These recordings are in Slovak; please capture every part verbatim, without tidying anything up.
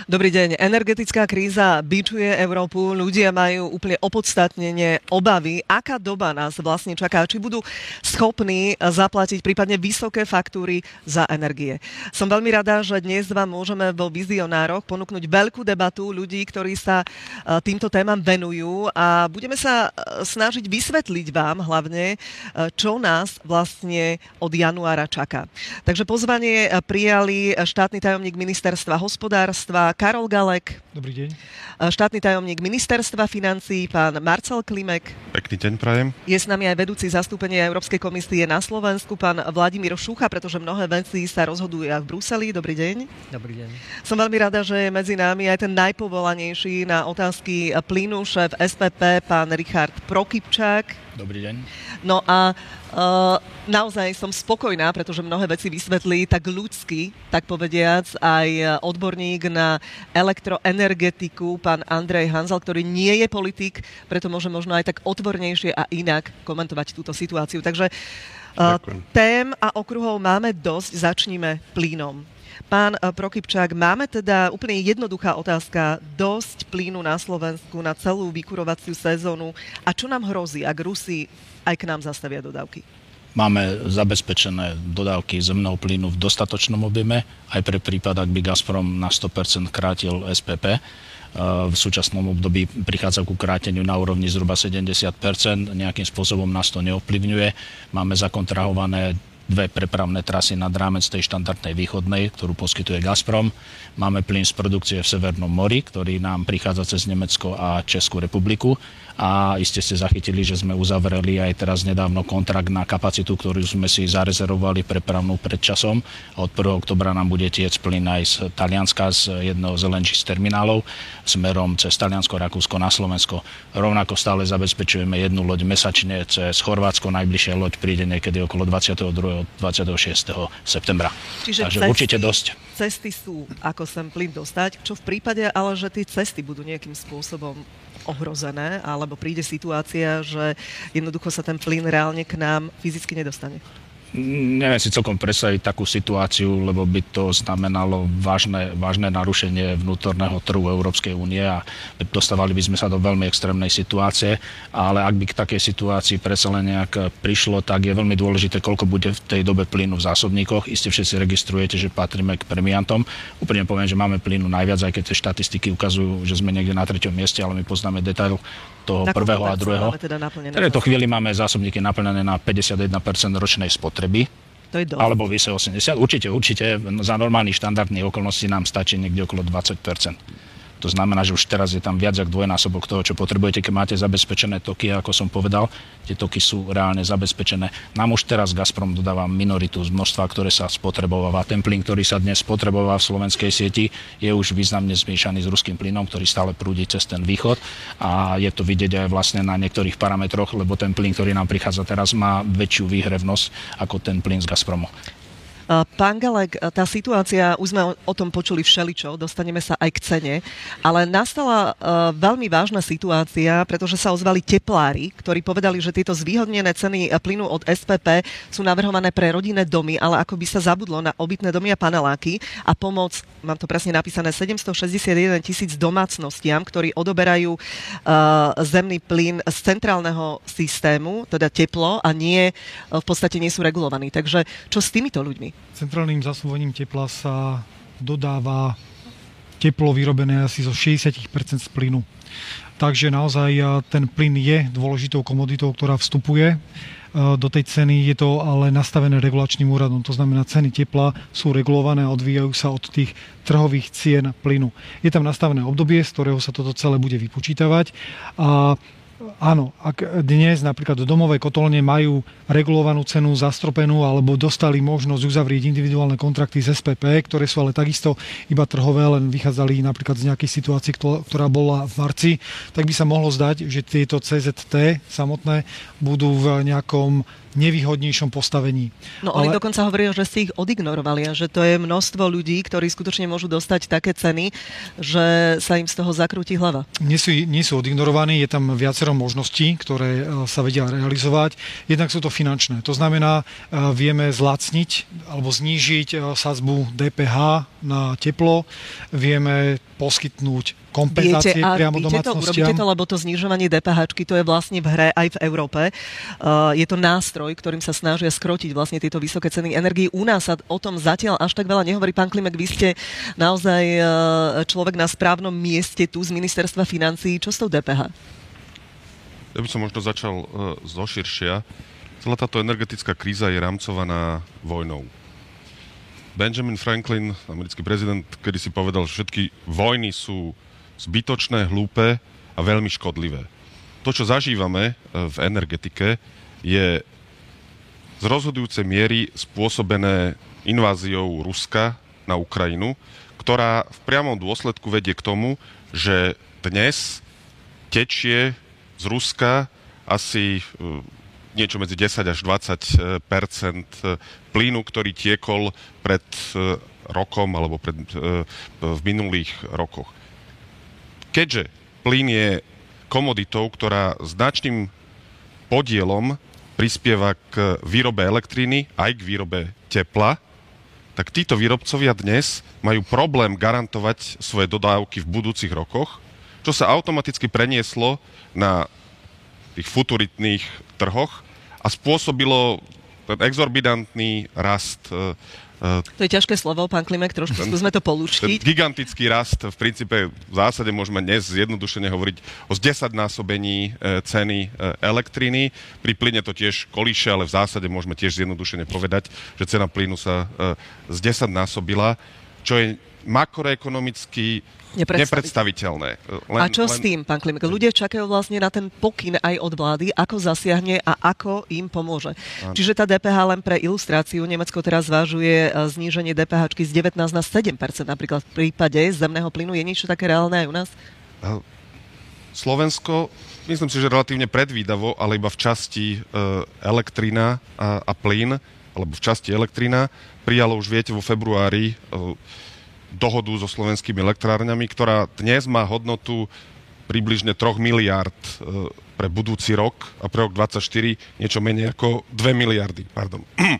Dobrý deň. Energetická kríza bičuje Európu. Ľudia majú úplne opodstatnenie obavy, aká doba nás vlastne čaká. Či budú schopní zaplatiť prípadne vysoké faktúry za energie. Som veľmi rada, že dnes vám môžeme vo Vizionároch ponúknuť veľkú debatu ľudí, ktorí sa týmto témam venujú a budeme sa snažiť vysvetliť vám hlavne, čo nás vlastne od januára čaká. Takže pozvanie prijali štátny tajomník ministerstva hospodárstva Karol Galek. Dobrý deň. Štátny tajomník ministerstva financií pán Marcel Klimek. Pekný deň prajem. Je s nami aj vedúci zastúpenia Európskej komisie na Slovensku pán Vladimír Šucha, pretože mnohé veci sa rozhodujú aj v Bruseli. Dobrý deň. Dobrý deň. Som veľmi rada, že je medzi nami aj ten najpovolanejší na otázky plynu, šéf es pé pé, pán Richard Prokypčák. Dobrý deň. No a uh, naozaj som spokojná, pretože mnohé veci vysvetlí tak ľudsky, tak povediac, aj odborník na elektroenergetiku, pán Andrej Hanzel, ktorý nie je politik, preto môže možno aj tak otvornejšie a inak komentovať túto situáciu. Takže uh, tém a okruhov máme dosť, začníme plynom. Pán Prokypčák, máme teda úplne jednoduchá otázka. Dosť plynu na Slovensku na celú vykurovaciu sezónu. A čo nám hrozí, ak Rusi aj k nám zastavia dodávky? Máme zabezpečené dodávky zemného plynu v dostatočnom objeme, aj pre prípad, ak by Gazprom na sto percent krátil es pé pé. V súčasnom období prichádza ku kráteniu na úrovni zhruba sedemdesiat percent. Nejakým spôsobom nás to neovplyvňuje. Máme zakontrahované dve prepravné trasy nad rámec tej štandardnej východnej, ktorú poskytuje Gazprom. Máme plyn z produkcie v Severnom mori, ktorý nám prichádza cez Nemecko a Českú republiku. A iste ste zachytili, že sme uzavreli aj teraz nedávno kontrakt na kapacitu, ktorú sme si zarezervovali prepravnú pred časom. A od prvého októbra nám bude tiec plyn aj z Talianska, z jedného z el en gé terminálov, smerom cez Taliansko, Rakúsko na Slovensko. Rovnako stále zabezpečujeme jednu loď mesačne cez Chorvátsko. Najbližšia loď príde niekedy okolo dvadsiateho druhého dvadsiateho šiesteho septembra. Čiže Takže cesty, určite dosť. Cesty sú, ako sem plyn dostať. Čo v prípade, ale že tie cesty budú nejakým spôsobom ohrozené, alebo príde situácia, že jednoducho sa ten plyn reálne k nám fyzicky nedostane? Neviem si celkom predstaviť takú situáciu, lebo by to znamenalo vážne, vážne narušenie vnútorného trhu Európskej únie a dostávali by sme sa do veľmi extrémnej situácie, ale ak by k takej situácii predsa len nejak prišlo, tak je veľmi dôležité, koľko bude v tej dobe plynu v zásobníkoch. Iste všetci registrujete, že patríme k premiantom. Úplne poviem, že máme plynu najviac, aj keď tie štatistiky ukazujú, že sme niekde na treťom mieste, ale my poznáme detail toho na prvého a druhého. Teda v tejto chvíli máme zásobníky naplnené na päťdesiatjeden percent ročnej spotreby. To je dosť. Alebo vyše osemdesiat. Určite, určite za normálnych štandardných okolností nám stačí niekde okolo dvadsať percent. To znamená, že už teraz je tam viac ako dvojnásobok toho, čo potrebujete, keď máte zabezpečené toky, ako som povedal. Tie toky sú reálne zabezpečené. Nám už teraz Gazprom dodáva minoritu z množstva, ktoré sa spotrebováva. Ten plyn, ktorý sa dnes spotrebováva v slovenskej sieti, je už významne zmiešaný s ruským plynom, ktorý stále prúdi cez ten východ. A je to vidieť aj vlastne na niektorých parametroch, lebo ten plyn, ktorý nám prichádza teraz, má väčšiu výhrevnosť ako ten plyn z Gazpromu. Pán Galek, tá situácia, už sme o tom počuli všeličo, dostaneme sa aj k cene, ale nastala uh, veľmi vážna situácia, pretože sa ozvali teplári, ktorí povedali, že tieto zvýhodnené ceny plynu od es pé pé sú navrhované pre rodinné domy, ale ako by sa zabudlo na obytné domy a paneláky a pomoc, mám to presne napísané, sedemstošesťdesiatjeden tisíc domácnostiam, ktorí odoberajú uh, zemný plyn z centrálneho systému, teda teplo, a nie, uh, v podstate nie sú regulovaní. Takže čo s týmito ľuďmi? Centrálnym zásobovaním tepla sa dodáva teplo vyrobené asi zo šesťdesiat percent z plynu. Takže naozaj ten plyn je dôležitou komoditou, ktorá vstupuje do tej ceny. Je to ale nastavené regulačným úradom. To znamená, ceny tepla sú regulované a odvíjajú sa od tých trhových cien plynu. Je tam nastavené obdobie, z ktorého sa toto celé bude vypočítavať. A áno, ak dnes napríklad domové kotolne majú regulovanú cenu zastropenú alebo dostali možnosť uzavrieť individuálne kontrakty z es pé pé, ktoré sú ale takisto iba trhové, len vychádzali napríklad z nejakej situácie, ktorá bola v marci, tak by sa mohlo zdať, že tieto cé zet té samotné budú v nejakom nevýhodnejšom postavení. No oni Ale... dokonca hovoria, že si ich odignorovali a že to je množstvo ľudí, ktorí skutočne môžu dostať také ceny, že sa im z toho zakrúti hlava. Nie sú, nie sú odignorovaní, je tam viacero viacero možností, ktoré sa vedia realizovať. Jednak sú to finančné. To znamená, vieme zlacniť alebo znížiť sadzbu dé pé há na teplo, vieme poskytnúť kompenzácie Viete, priamo viete domácnostiam. To, urobíte to, lebo to znižovanie dé pé háčky, to je vlastne v hre aj v Európe. Uh, je to nástroj, ktorým sa snažia skrotiť vlastne tieto vysoké ceny energií. U nás sa o tom zatiaľ až tak veľa nehovorí. Pán Klimek, vy ste naozaj uh, človek na správnom mieste tu z ministerstva financií. Čo s tou dé pé há? Ja by som možno začal uh, zoširšia. Celá táto energetická kríza je rámcovaná vojnou. Benjamin Franklin, americký prezident, kedy si povedal, že všetky vojny sú zbytočné, hlúpe a veľmi škodlivé. To, čo zažívame v energetike, je z rozhodujúcej miery spôsobené inváziou Ruska na Ukrajinu, ktorá v priamom dôsledku vedie k tomu, že dnes tečie z Ruska asi niečo medzi desať až dvadsať percent plynu, ktorý tiekol pred rokom alebo pred, v minulých rokoch. Keďže plyn je komoditou, ktorá značným podielom prispieva k výrobe elektriny aj k výrobe tepla, tak títo výrobcovia dnes majú problém garantovať svoje dodávky v budúcich rokoch, čo sa automaticky prenieslo na tých futuritných trhoch a spôsobilo ten exorbitantný rast. To je ťažké slovo, pán Klimek, trošku skúsme to polúčtiť. Ten gigantický rast, v princípe v zásade môžeme dnes zjednodušene hovoriť o zdesaťnásobení ceny elektriny. Pri plyne to tiež kolíše, ale v zásade môžeme tiež zjednodušene povedať, že cena plynu sa zdesaťnásobila, čo je makroekonomicky nepredstaviteľné. Len, a čo len... s tým, pán Klimek? Ľudia čakajú vlastne na ten pokyn aj od vlády, ako zasiahne a ako im pomôže. Áno. Čiže tá dé pé há, len pre ilustráciu, Nemecko teraz zvažuje zníženie dé pé háčky z devätnásť na sedem percent, napríklad v prípade zemného plynu. Je niečo také reálne aj u nás? Slovensko, myslím si, že relatívne predvídavo, ale iba v časti uh, elektrina a, a plyn, alebo v časti elektrina, prijalo už, viete, vo februári uh, dohodu so slovenskými elektrárňami, ktorá dnes má hodnotu približne tri miliárd e, pre budúci rok a pre rok dvadsaťštyri niečo menej ako dve miliardy. Pardon. e,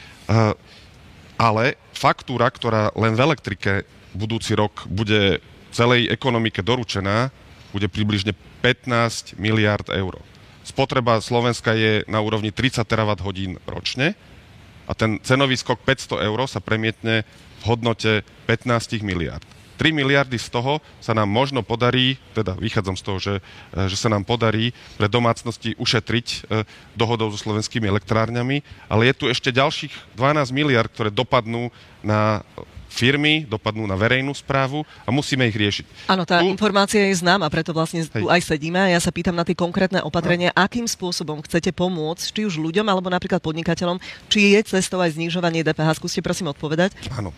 ale faktúra, ktorá len v elektrike budúci rok bude celej ekonomike doručená, bude približne pätnásť miliárd eur. Spotreba Slovenska je na úrovni tridsať terawatt hodín ročne a ten cenový skok päťsto eur sa premietne v hodnote pätnásť miliárd. tri miliardy z toho sa nám možno podarí, teda vychádzam z toho, že, že sa nám podarí pre domácnosti ušetriť dohodou so slovenskými elektrárňami, ale je tu ešte ďalších dvanásť miliárd, ktoré dopadnú na firmy, dopadnú na verejnú správu a musíme ich riešiť. Áno, tá tu... informácia je známa, preto vlastne Hej. tu aj sedíme a ja sa pýtam na tie konkrétne opatrenia, no. akým spôsobom chcete pomôcť, či už ľuďom, alebo napríklad podnikateľom, či je cestou aj znižovanie dé pé há. Skúste prosím odpovedať. Áno.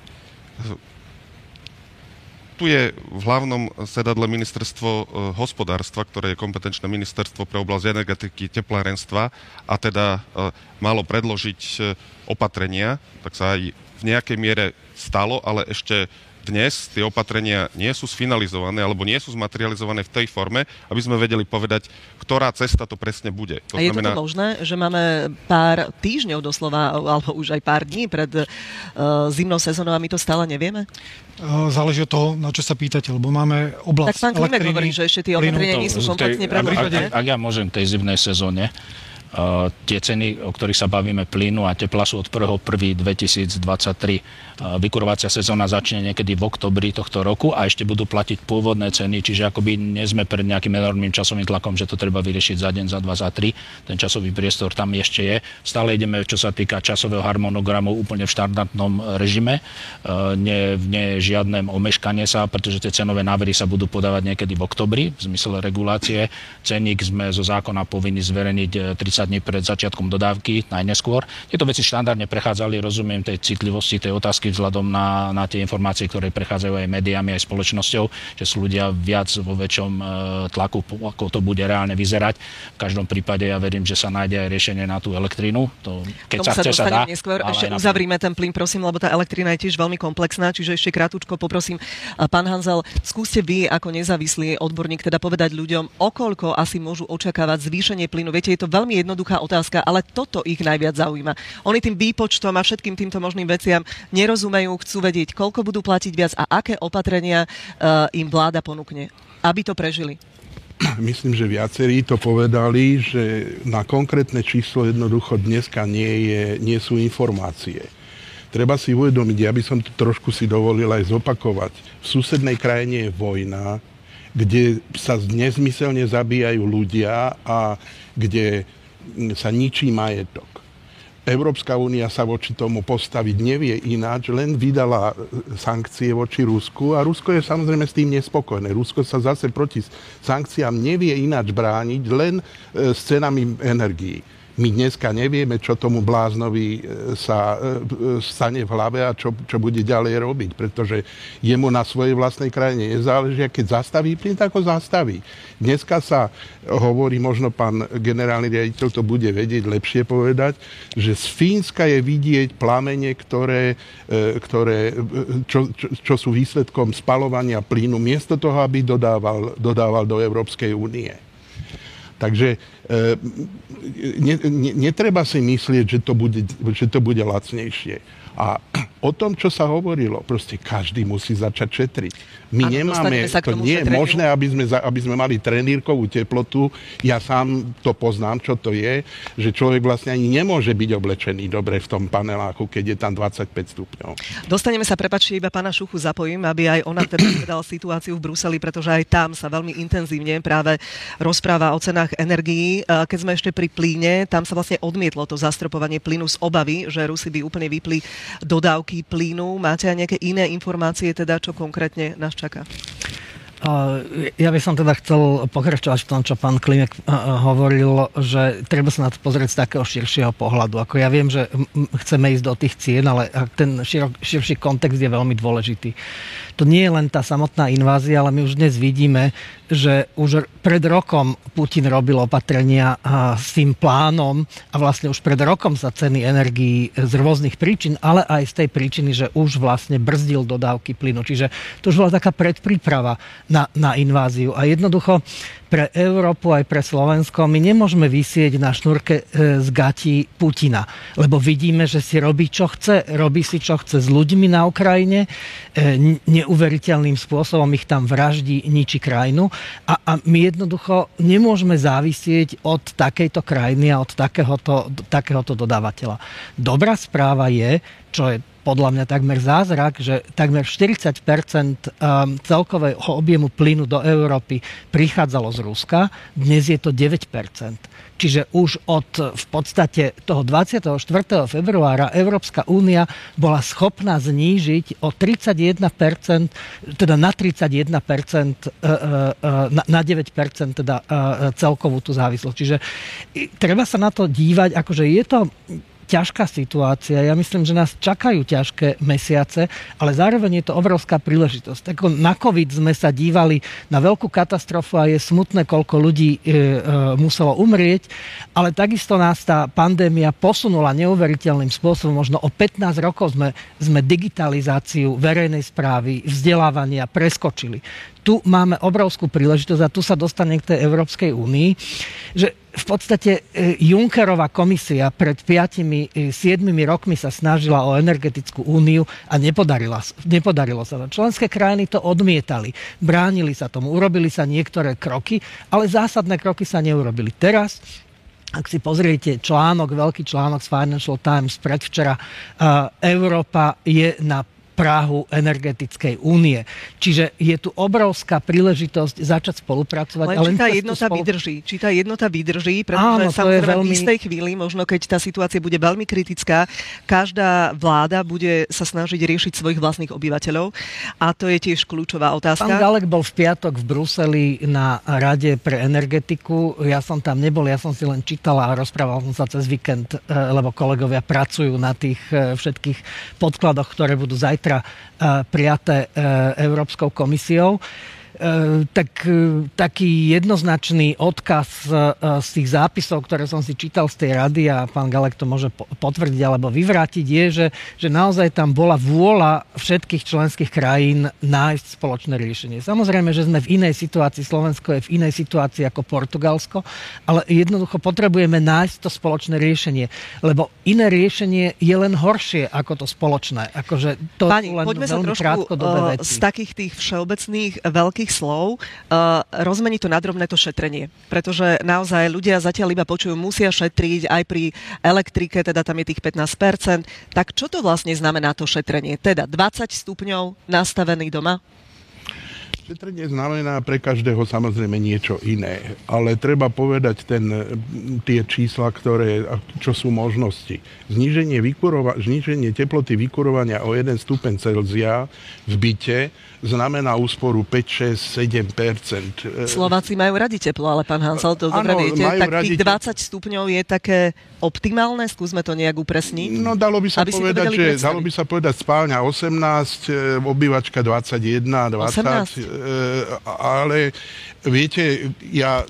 Tu je v hlavnom sedadle ministerstvo hospodárstva, ktoré je kompetenčné ministerstvo pre oblasť energetiky, teplárenstva a teda malo predložiť opatrenia, tak sa aj v nejakej miere stalo, ale ešte dnes tie opatrenia nie sú sfinalizované alebo nie sú zmaterializované v tej forme, aby sme vedeli povedať, ktorá cesta to presne bude. To a je znamená... to možné, že máme pár týždňov doslova, alebo už aj pár dní pred uh, zimnou sezónou a my to stále nevieme? Uh, záleží od toho, na čo sa pýtate, lebo máme oblasť tak pán Klimek hovorí, že ešte tie opatrenia nie sú komplexne predložené. Ak, ak ja môžem k tej zimnej sezóne, Uh, tie ceny, o ktorých sa bavíme, plynu a tepla sú od prvého prvého dvetisícdvadsaťtri. Uh, vykurovacia sezóna začne niekedy v októbri tohto roku a ešte budú platiť pôvodné ceny, čiže akoby nie sme pred nejakým enormným časovým tlakom, že to treba vyriešiť za deň, za dva, za tri. Ten časový priestor tam ešte je. Stále ideme, čo sa týka časového harmonogramu, úplne v štandardnom režime. Uh, nie, nie je žiadne omeškanie sa, pretože tie cenové návrhy sa budú podávať niekedy v októbri v zmysle regulácie. Cenník sme zo zákona povinni zverejniť tridsať desať dní pred začiatkom dodávky najneskôr. Tieto veci štandardne prechádzali, rozumiem tej citlivosti tej otázky vzhľadom na, na tie informácie, ktoré prechádzajú aj médiami, aj spoločnosťou, že sú ľudia viac vo väčšom e, tlaku, ako to bude reálne vyzerať. V každom prípade ja verím, že sa nájde aj riešenie na tú elektrínu. To, keď Tomu sa, sa chce, sa dá. Neskôr. Ešte uzavrime ten plyn, prosím, lebo tá elektrina je tiež veľmi komplexná, čiže ešte krátko poprosím. Pán Hanzel, skúste vy ako nezávislý odborník teda povedať ľuďom, okoľko asi môžu očakávať zvýšenie plynu. Viete, je to veľmi jednoduchá otázka, ale toto ich najviac zaujíma. Oni tým výpočtom a všetkým týmto možným veciam nerozumejú, chcú vedieť, koľko budú platiť viac a aké opatrenia uh, im vláda ponúkne, aby to prežili. Myslím, že viacerí to povedali, že na konkrétne číslo jednoducho dneska nie, je, nie sú informácie. Treba si uvedomiť, ja by som to trošku si dovolil aj zopakovať. V susednej krajine je vojna, kde sa nezmyselne zabíjajú ľudia a kde sa ničí majetok. Európska únia sa voči tomu postaviť nevie ináč, len vydala sankcie voči Rusku a Rusko je samozrejme s tým nespokojné. Rusko sa zase proti sankciám nevie ináč brániť, len s cenami energií. My dneska nevieme, čo tomu bláznovi sa stane v hlave a čo, čo bude ďalej robiť, pretože jemu na svojej vlastnej krajine nezáleží a keď zastaví plyn, tak ho zastaví. Dneska sa hovorí, možno pán generálny riaditeľ to bude vedieť lepšie povedať, že z Fínska je vidieť plamene, ktoré, ktoré, čo, čo, čo sú výsledkom spalovania plynu, miesto toho, aby dodával, dodával do Európskej únie. Takže e, ne, ne, netreba si myslieť, že to bude, že to bude lacnejšie. A o tom, čo sa hovorilo, proste každý musí začať šetriť. My ano, nemáme, to nie je možné, aby sme, aby sme mali trenírkovú teplotu. Ja sám to poznám, čo to je, že človek vlastne ani nemôže byť oblečený dobre v tom paneláku, keď je tam dvadsaťpäť stupňov. Dostaneme sa, prepáčte, iba pána Šuchu zapojím, aby aj ona teda povedala situáciu v Bruseli, pretože aj tam sa veľmi intenzívne práve rozpráva o cenách energií. Keď sme ešte pri plyne, tam sa vlastne odmietlo to zastropovanie plynu z obavy, že Rusi by úplne vypli dodávky plynu. Máte aj nejaké iné informácie, teda čo konkrétne nás čaká? Ja by som teda chcel pokračovať v tom, čo pán Klimek hovoril, že treba sa na to pozrieť z takého širšieho pohľadu. Ako ja viem, že chceme ísť do tých cien, ale ten širok, širší kontext je veľmi dôležitý. To nie je len tá samotná invázia, ale my už dnes vidíme, že už pred rokom Putin robil opatrenia s tým plánom a vlastne už pred rokom sa ceny energií z rôznych príčin, ale aj z tej príčiny, že už vlastne brzdil dodávky plynu. Čiže to už bola taká predpríprava na, na inváziu. A jednoducho pre Európu aj pre Slovensko my nemôžeme visieť na šnúrke z gatí Putina, lebo vidíme, že si robí, čo chce. Robí si, čo chce s ľuďmi na Ukrajine, neuveriteľným spôsobom ich tam vraždí, ničí krajinu. A, a my jednoducho nemôžeme závisieť od takejto krajiny a od takéhoto, takéhoto dodávateľa. Dobrá správa je, čo je podľa mňa takmer zázrak, že takmer štyridsať percent celkového objemu plynu do Európy prichádzalo z Ruska, dnes je to deväť percent. Čiže už od v podstate toho dvadsiateho štvrtého februára Európska únia bola schopná znížiť o tridsaťjeden percent, teda na tridsaťjeden percent, na deväť percent teda celkovú tú závislosť. Čiže treba sa na to dívať, akože je to ťažká situácia. Ja myslím, že nás čakajú ťažké mesiace, ale zároveň je to obrovská príležitosť. Ako na COVID sme sa dívali na veľkú katastrofu a je smutné, koľko ľudí e, e, muselo umrieť, ale takisto nás tá pandémia posunula neuveriteľným spôsobom. Možno o pätnásť rokov sme, sme digitalizáciu verejnej správy, vzdelávania preskočili. Tu máme obrovskú príležitosť a tu sa dostane k tej Európskej únii, že v podstate Junckerová komisia pred piatimi, siedmimi rokmi sa snažila o energetickú úniu a nepodarila, nepodarilo sa to. Členské krajiny to odmietali, bránili sa tomu, urobili sa niektoré kroky, ale zásadné kroky sa neurobili. Teraz, ak si pozriete článok, veľký článok z Financial Times predvčera, Európa je na prahu energetickej únie. Čiže je tu obrovská príležitosť začať spolupracovať. Len ale či tá jednota spolu... vydrží. Či tá jednota vydrží, pretože Áno, samozrejme veľmi... v istej chvíli, možno keď tá situácia bude veľmi kritická, každá vláda bude sa snažiť riešiť svojich vlastných obyvateľov a to je tiež kľúčová otázka. Pán Galek bol v piatok v Bruseli na Rade pre energetiku. Ja som tam nebol, ja som si len čítala a rozprával som sa cez víkend, lebo kolegovia pracujú na tých všetkých podkladoch, ktoré budú zajtra prijaté Európskou komisiou. Tak, taký jednoznačný odkaz z tých zápisov, ktoré som si čítal z tej rady, a pán Galek to môže potvrdiť alebo vyvrátiť, je, že, že naozaj tam bola vôľa všetkých členských krajín nájsť spoločné riešenie. Samozrejme, že sme v inej situácii, Slovensko je v inej situácii ako Portugalsko, ale jednoducho potrebujeme nájsť to spoločné riešenie, lebo iné riešenie je len horšie ako to spoločné. Akože to Pani, len poďme sa veľmi trošku krátkodobé uh, veci. z takých tých všeobecných veľkých slov uh, rozmeniť to na drobné to šetrenie. Pretože naozaj ľudia zatiaľ iba počujú, musia šetriť aj pri elektrike, teda tam je tých pätnásť percent. Tak čo to vlastne znamená to šetrenie? Teda dvadsať stupňov nastavený doma? Šetrenie znamená pre každého samozrejme niečo iné, ale treba povedať ten, tie čísla, ktoré, čo sú možnosti. Zníženie, vykurova, zníženie teploty vykurovania o jeden stupeň Celzia v byte znamená úsporu päť, šesť, sedem percent. Slováci majú radi teplo, ale pán Hansel, to dobre viete. Tak tých dvadsať stupňov je také optimálne? Skúsme to nejak upresniť. No dalo by sa povedať, že predstaviť. dalo by sa povedať spálňa osemnásť, obývačka dvadsaťjeden, dvadsať, osemnásť? Ale viete, ja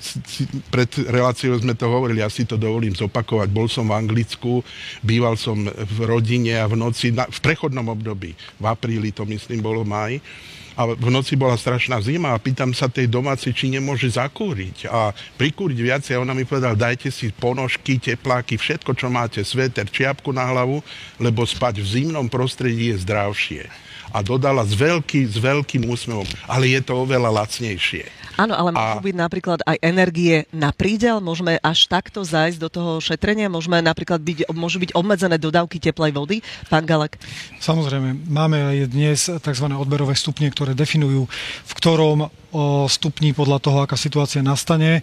pred reláciou sme to hovorili, ja si to dovolím zopakovať. Bol som v Anglicku, býval som v rodine a v noci, v prechodnom období, v apríli to myslím bolo maj, a v noci bola strašná zima a pýtam sa tej domácej, či nemôže zakúriť a prikúriť viacej. A ona mi povedala, dajte si ponožky, tepláky, všetko, čo máte, sveter, čiapku na hlavu, lebo spať v zimnom prostredí je zdravšie. A dodala s, veľký, s veľkým úsmevom, ale je to oveľa lacnejšie. Áno, ale môžu A... byť napríklad aj energie na prídel? Môžeme až takto zájsť do toho šetrenia? Môžeme napríklad byť, môžu byť obmedzené dodávky teplej vody? Pán Galek? Samozrejme, máme aj dnes tzv. Odberové stupne, ktoré definujú, v ktorom stupni podľa toho, aká situácia nastane,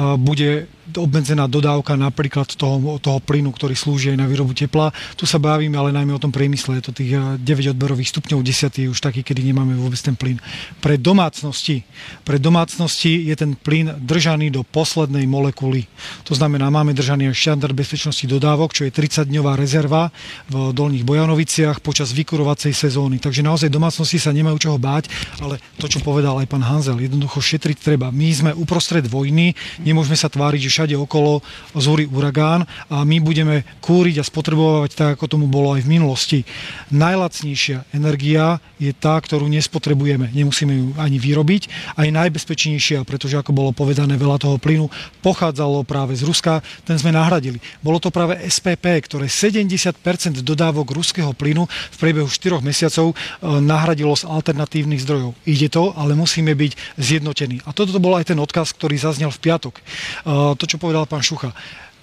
bude obmedzená dodávka napríklad toho, toho plynu, ktorý slúži aj na výrobu tepla. Tu sa bavíme ale najmä o tom priemysle. Je to tých deväť odberových stupňov, desať je už taký, kedy nemáme vôbec ten plyn. Pre domácnosti, pre domácnosti je ten plyn držaný do poslednej molekuly. To znamená, máme držaný aj štandard bezpečnosti dodávok, čo je tridsaťdňová rezerva v Dolných Bojanoviciach počas vykurovacej sezóny. Takže naozaj domácnosti sa nemajú čoho báť, ale to, čo povedal aj pán Hanzel, jednoducho šetriť treba. My sme uprostred vojny, nemôžeme sa tváriť, že všade okolo zúri uragán a my budeme kúriť a spotrebovať tak, ako tomu bolo aj v minulosti. Najlacnejšia energia je tá, ktorú nespotrebujeme. Nemusíme ju ani vyrobiť. Aj najbezpečnejšia, pretože ako bolo povedané, veľa toho plynu pochádzalo práve z Ruska, ten sme nahradili. Bolo to práve es pé pé, ktoré sedemdesiat percent dodávok ruského plynu v priebehu štyroch mesiacov nahradilo z alternatívnych zdrojov. Ide to, ale musíme byť zjednotený. A toto bol aj ten odkaz, ktorý zaznel v piatok. To, čo povedal pán Šucha.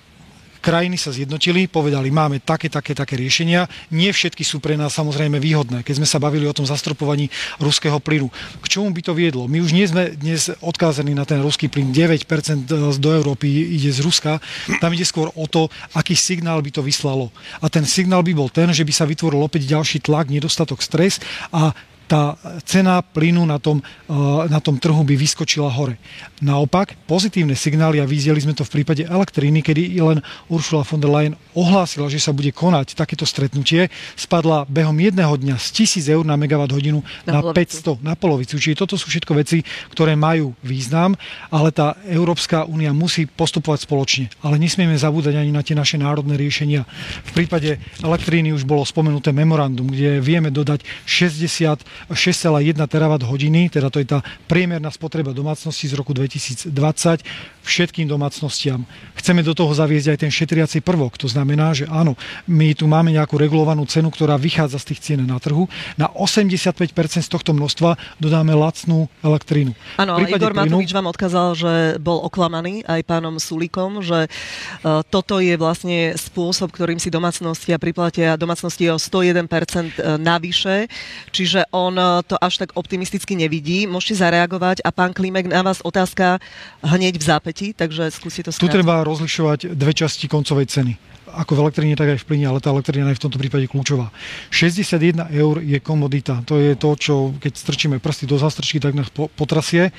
Krajiny sa zjednotili, povedali, máme také, také, také riešenia. Nie všetky sú pre nás samozrejme výhodné. Keď sme sa bavili o tom zastropovaní ruského plynu. K čomu by to viedlo? My už nie sme dnes odkázaní na ten ruský plyn. deväť percent do Európy ide z Ruska. Tam ide skôr o to, aký signál by to vyslalo. A ten signál by bol ten, že by sa vytvoril opäť ďalší tlak, nedostatok, stres a tá cena plynu na tom, na tom trhu by vyskočila hore. Naopak, pozitívne signály, a videli sme to v prípade elektriny, kedy len Ursula von der Leyen ohlásila, že sa bude konať takéto stretnutie, spadla behom jedného dňa z tisíc eur na megawatt hodinu na, na päťsto, na polovicu. Čiže toto sú všetko veci, ktoré majú význam, ale tá Európska únia musí postupovať spoločne. Ale nesmieme zabúdať ani na tie naše národné riešenia. V prípade elektriny už bolo spomenuté memorandum, kde vieme dodať šesťdesiatšesť celá jedna terawatt hodiny, teda to je tá priemerná spotreba domácnosti z roku dvetisícdvadsať. všetkým domácnostiam. Chceme do toho zaviesť aj ten šetriaci prvok. To znamená, že áno, my tu máme nejakú regulovanú cenu, ktorá vychádza z tých cien na trhu. Na osemdesiatpäť percent z tohto množstva dodáme lacnú elektrínu. Áno, ale Igor plynu... Matovič vám odkázal, že bol oklamaný aj pánom Sulíkom, že uh, toto je vlastne spôsob, ktorým si domácnosti a priplatia domácnosti o sto jeden percent navyše, čiže on uh, to až tak optimisticky nevidí. Môžete zareagovať a pán Klimek, na vás otázka hneď v zápäti, takže skúste to skrátiť. Tu treba rozlišovať dve časti koncovej ceny. Ako v elektrine, tak aj v plyne, ale tá elektrina je v tomto prípade kľúčová. šesťdesiatjeden eur je komodita. To je to, čo keď strčíme prsty do zástrčky, tak nás potrasie.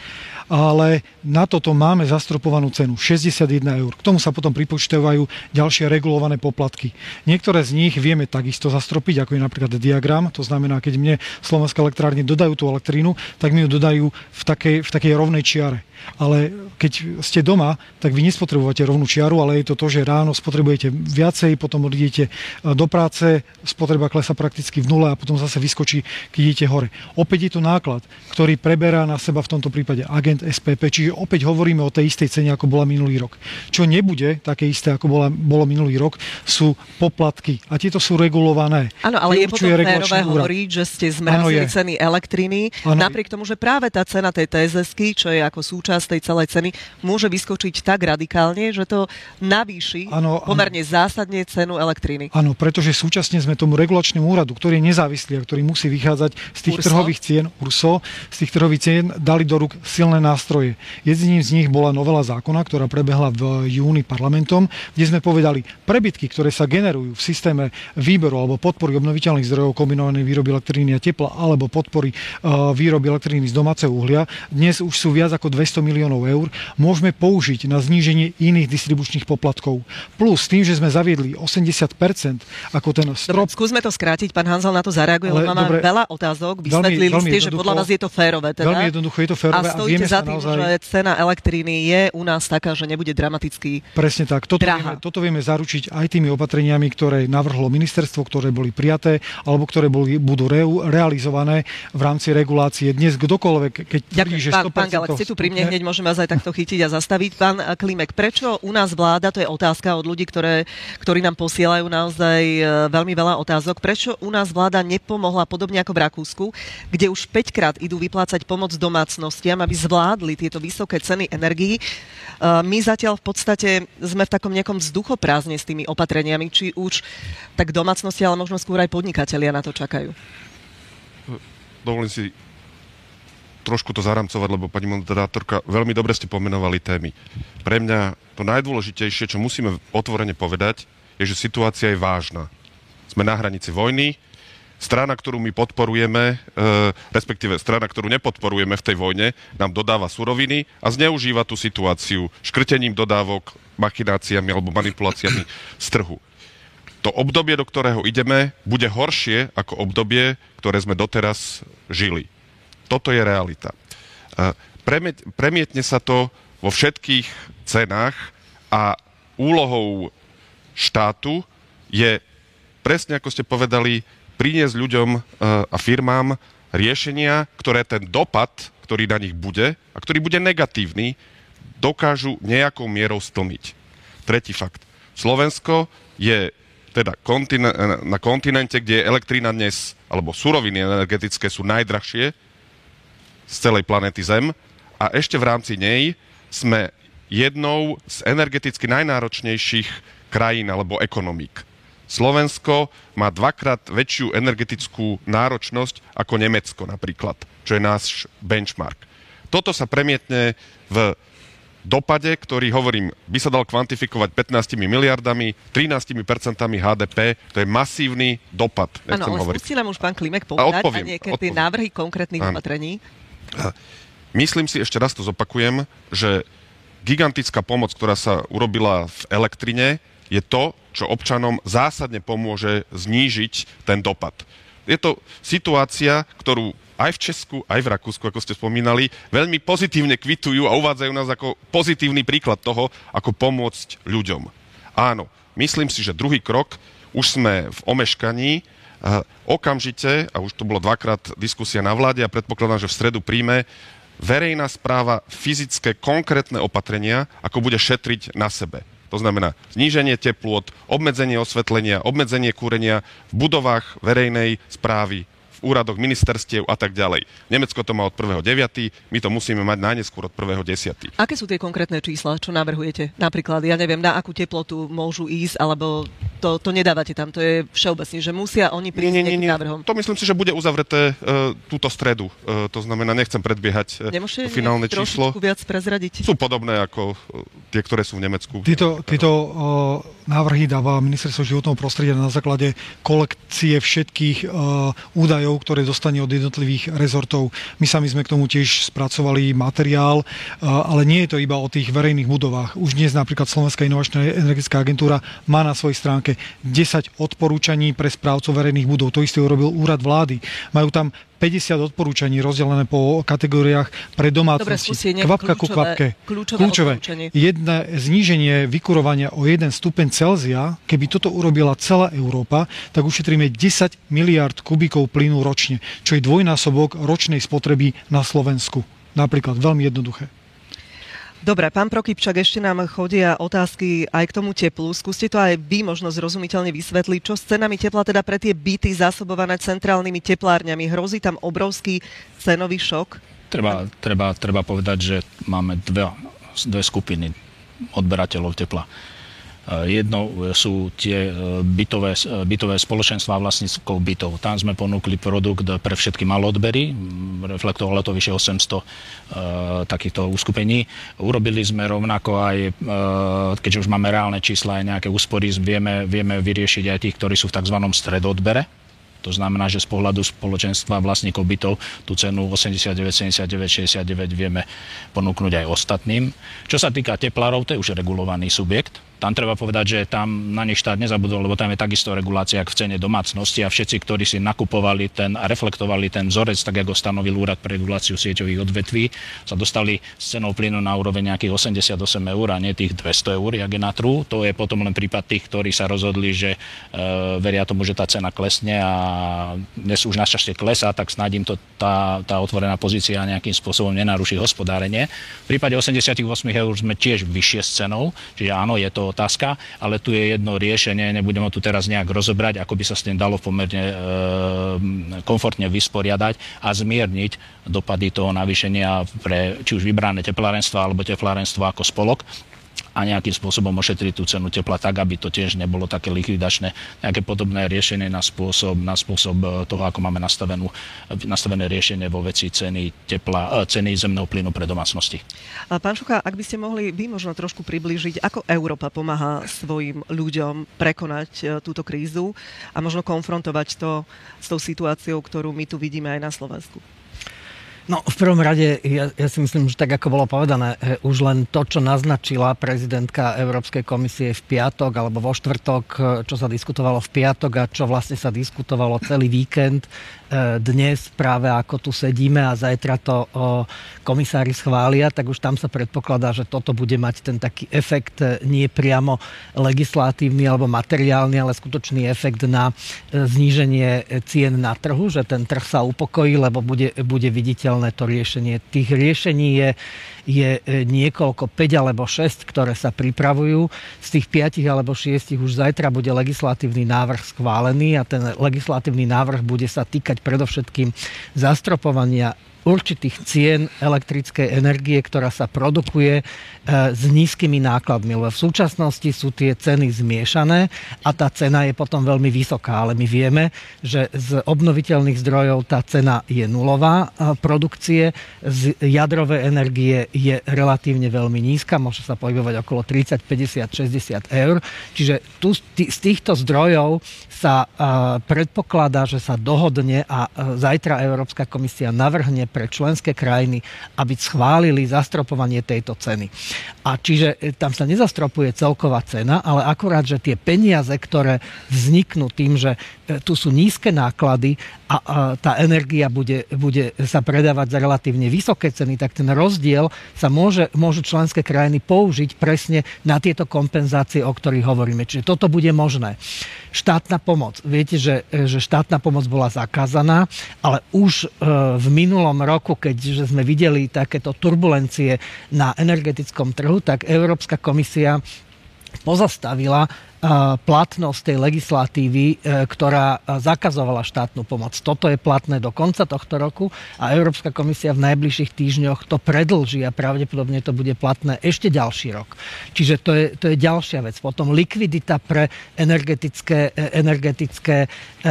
Ale na toto máme zastropovanú cenu. šesťdesiatjeden eur. K tomu sa potom pripočítajú ďalšie regulované poplatky. Niektoré z nich vieme takisto zastropiť, ako je napríklad diagram. To znamená, keď mne Slovenské elektrárne dodajú tú elektrínu, tak mi ju dodajú v takej, v takej rovnej čiare. Ale keď ste doma, tak vy nespotrebujete rovnú čiaru, ale je to to, že ráno spotrebujete viacej, potom idete do práce, spotreba klesa prakticky v nule a potom zase vyskočí, keď idete hore. Opäť je to náklad, ktorý preberá na seba v tomto prípade agent es pé pé, čiže opäť hovoríme o tej istej cene, ako bola minulý rok. Čo nebude také isté, ako bola, bolo minulý rok, sú poplatky a tieto sú regulované. Áno, ale je potom férové hovoriť, že ste zmrazili ceny elektriny, ano, napriek tomu, že práve tá cena tej té es esky, čo je ako súčasť z tej celej ceny, môže vyskočiť tak radikálne, že to navýši ano, pomerne ano. zásadne cenu elektriny. Áno, pretože súčasne sme tomu regulačnému úradu, ktorý je nezávislý a ktorý musí vychádzať z tých Urso? trhových cien, Urso, z tých trhových cien dali do rúk silné nástroje. Jedným z nich bola novela zákona, ktorá prebehla v júni parlamentom, kde sme povedali, prebytky, ktoré sa generujú v systéme výberu alebo podpory obnoviteľných zdrojov, kombinovanej výroby elektriny a tepla alebo podpory uh, výroby elektriny z domáceho uhlia, dnes už sú viac ako dvesto miliónov eur, môžeme použiť na zníženie iných distribučných poplatkov. Plus tým, že sme zaviedli osemdesiat percent ako ten strop... Dobre, skúsme to skrátiť, pán Hanzel na to zareaguje, lebo máme dobre, veľa otázok, vysvetlili ste, že podľa vás je to férové. Teda? Veľmi jednoducho je to férové a stojíte a za tým, naozaj... že cena elektriny je u nás taká, že nebude dramaticky Presne tak. Toto vieme, toto vieme zaručiť aj tými opatreniami, ktoré navrhlo ministerstvo, ktoré boli prijaté, alebo ktoré boli, budú re, realizované v rámci regulácie. Dnes kdokoľvek, keď tvrdí, že sto percent... Pán, pán Galek, ste tu pri mne, hneď môžeme vás aj takto chytiť a zastaviť. Pán Klimek, prečo u nás vláda, to je otázka od ľudí, ktoré, ktorí nám posielajú naozaj veľmi veľa otázok, prečo u nás vláda nepomohla podobne ako v Rakúsku, kde už päťkrát idú vyplácať pomoc domácnostiam, aby zvládli tieto vysoké ceny energií. My zatiaľ v podstate sme v takom nejakom vzduchoprázdne s tými opatreniami, či už tak domácnosti, ale možno skôr aj podnikatelia na to čakajú. Dovolím si trošku to zaramcovať, lebo pani moderátorka, veľmi dobre ste pomenovali témy. Pre mňa to najdôležitejšie, čo musíme otvorene povedať, je, že situácia je vážna. Sme na hranici vojny, strana, ktorú my podporujeme, e, respektíve strana, ktorú nepodporujeme v tej vojne, nám dodáva suroviny a zneužíva tú situáciu škrtením dodávok, machináciami alebo manipuláciami z trhu. To obdobie, do ktorého ideme, bude horšie ako obdobie, ktoré sme doteraz žili. Toto je realita. Premietne sa to vo všetkých cenách a úlohou štátu je, presne ako ste povedali, priniesť ľuďom a firmám riešenia, ktoré ten dopad, ktorý na nich bude a ktorý bude negatívny, dokážu nejakou mierou stlmiť. Tretí fakt. Slovensko je teda kontinen- na kontinente, kde je elektrína dnes, alebo suroviny energetické sú najdrahšie z celej planéty Zem a ešte v rámci nej sme jednou z energeticky najnáročnejších krajín alebo ekonomík. Slovensko má dvakrát väčšiu energetickú náročnosť ako Nemecko napríklad, čo je náš benchmark. Toto sa premietne v dopade, ktorý, hovorím, by sa dal kvantifikovať pätnástimi miliardami, trinástimi percentami há dé pé, to je masívny dopad. Áno, ale skúste nám už pán Klimek povedať a, odpoviem, a nejaké tie návrhy konkrétnych ano. opatrení. Myslím si, ešte raz to zopakujem, že gigantická pomoc, ktorá sa urobila v elektrine, je to, čo občanom zásadne pomôže znížiť ten dopad. Je to situácia, ktorú aj v Česku, aj v Rakúsku, ako ste spomínali, veľmi pozitívne kvitujú a uvádzajú nás ako pozitívny príklad toho, ako pomôcť ľuďom. Áno, myslím si, že druhý krok, už sme v omeškaní, okamžite, a už to bolo dvakrát diskusia na vláde a predpokladám, že v stredu príjme verejná správa fyzické konkrétne opatrenia, ako bude šetriť na sebe. To znamená zníženie teplôt, obmedzenie osvetlenia, obmedzenie kúrenia v budovách verejnej správy, v úradoch ministerstiev a tak ďalej. Nemecko to má od prvého deviateho my to musíme mať najneskôr od prvého desiateho Aké sú tie konkrétne čísla, čo navrhujete? Napríklad, ja neviem, na akú teplotu môžu ísť, alebo to, to nedávate tam, to je všeobecne, že musia oni prísť nie, nie, nie, nejakým návrhom. To myslím si, že bude uzavreté uh, túto stredu. Uh, to znamená, nechcem predbiehať uh, to finálne číslo. Nemôžete viac prezradiť? Sú podobné ako uh, tie, ktoré sú v Nemecku. Tieto, tieto uh, návrhy dáva Ministerstvo životného prostredia na základe kolekcie všetkých uh, údajov, ktoré dostane od jednotlivých rezortov. My sami sme k tomu tiež spracovali materiál, ale nie je to iba o tých verejných budovách. Už dnes napríklad Slovenská inovačná energetická agentúra má na svojej stránke desať odporúčaní pre správcov verejných budov. To isté urobil úrad vlády. Majú tam päťdesiat odporúčaní rozdelené po kategóriách pre domácnosti. Dobre, kvapka ku kvapke. Kľúčové, kľúčové. Jedné zníženie vykurovania o jeden stupeň Celzia, keby toto urobila celá Európa, tak ušetríme desať miliárd kubíkov plynu ročne, čo je dvojnásobok ročnej spotreby na Slovensku. Napríklad, veľmi jednoduché. Dobre, pán Prokypčak, ešte nám chodia otázky aj k tomu teplu. Skúste to aj vy možno zrozumiteľne vysvetliť. Čo s cenami tepla teda pre tie byty zásobované centrálnymi teplárňami? Hrozí tam obrovský cenový šok? Treba, treba, treba povedať, že máme dve, dve skupiny odberateľov tepla. Jednou sú tie bytové, bytové spoločenstvá vlastníkov bytov. Tam sme ponúkli produkt pre všetky maloodbery, reflektovalo to vyše osemsto uh, takýchto uskupení. Urobili sme rovnako aj, uh, keďže už máme reálne čísla, aj nejaké úspory, vieme, vieme vyriešiť aj tých, ktorí sú v tzv. Stredodbere. To znamená, že z pohľadu spoločenstva vlastníkov bytov tú cenu osemdesiatdeväť, sedemdesiatdeväť, šesťdesiatdeväť vieme ponúknuť aj ostatným. Čo sa týka teplárov, to je už regulovaný subjekt. Tam treba povedať, že tam na nich štát nezabudol, lebo tam je takisto regulácia ako v cene domácnosti a všetci, ktorí si nakupovali ten a reflektovali ten vzorec, tak ako stanovil Úrad pre reguláciu sieťových odvetví, sa dostali s cenou plynu na úroveň nejakých osemdesiatosem eur a nie tých dvesto eur, jak je na trhu. To je potom len prípad tých, ktorí sa rozhodli, že e, veria tomu, že tá cena klesne a dnes už našťastie klesá, tak snáď im to tá, tá otvorená pozícia nejakým spôsobom nenaruší hospodárenie. V prípade osemdesiatosem eur sme tiež vyššie s cenou, čiže áno, je to otázka, ale tu je jedno riešenie, nebudem ho tu teraz nejak rozobrať, ako by sa s tým dalo pomerne e, komfortne vysporiadať a zmierniť dopady toho navýšenia pre či už vybrané teplárenstva alebo teplárenstvo ako spolok a nejakým spôsobom ošetriť tú cenu tepla tak, aby to tiež nebolo také likvidačné, nejaké podobné riešenie na spôsob, na spôsob toho, ako máme nastavenú, nastavené riešenie vo veci ceny, tepla, ceny zemného plynu pre domácnosti. Pán Šucha, ak by ste mohli vy možno trošku priblížiť, ako Európa pomáha svojim ľuďom prekonať túto krízu a možno konfrontovať to s tou situáciou, ktorú my tu vidíme aj na Slovensku. No, v prvom rade, ja, ja si myslím, že tak ako bolo povedané, už len to, čo naznačila prezidentka Európskej komisie v piatok alebo vo štvrtok, čo sa diskutovalo v piatok a čo vlastne sa diskutovalo celý víkend, dnes práve ako tu sedíme a zajtra to komisári schvália, tak už tam sa predpokladá, že toto bude mať ten taký efekt nie priamo legislatívny alebo materiálny, ale skutočný efekt na zníženie cien na trhu, že ten trh sa upokojí, lebo bude, bude viditeľné to riešenie. Tých riešení je, je niekoľko, päť alebo šesť, ktoré sa pripravujú. Z tých piatich alebo šiestich už zajtra bude legislatívny návrh schválený a ten legislatívny návrh bude sa týkať predovšetkým zastropovania určitých cien elektrickej energie, ktorá sa produkuje e, s nízkymi nákladmi. Lebo v súčasnosti sú tie ceny zmiešané a tá cena je potom veľmi vysoká. Ale my vieme, že z obnoviteľných zdrojov tá cena je nulová produkcie, z jadrovej energie je relatívne veľmi nízka, môže sa pohybovať okolo tridsať, päťdesiat, šesťdesiat eur. Čiže tu z týchto zdrojov sa e, predpokladá, že sa dohodne a e, zajtra Európska komisia navrhne pre členské krajiny, aby schválili zastropovanie tejto ceny. A čiže tam sa nezastropuje celková cena, ale akurát, že tie peniaze, ktoré vzniknú tým, že tu sú nízke náklady a tá energia bude, bude sa predávať za relatívne vysoké ceny, tak ten rozdiel sa môže, môžu členské krajiny použiť presne na tieto kompenzácie, o ktorých hovoríme. Čiže toto bude možné. štátna pomoc. Viete, že, že štátna pomoc bola zakázaná, ale už v minulom roku, keďže sme videli takéto turbulencie na energetickom trhu, tak Európska komisia pozastavila platnosť tej legislatívy, ktorá zakazovala štátnu pomoc. Toto je platné do konca tohto roku a Európska komisia v najbližších týždňoch to predĺží a pravdepodobne to bude platné ešte ďalší rok. Čiže to je, to je ďalšia vec. Potom likvidita pre energetické, energetické e, e,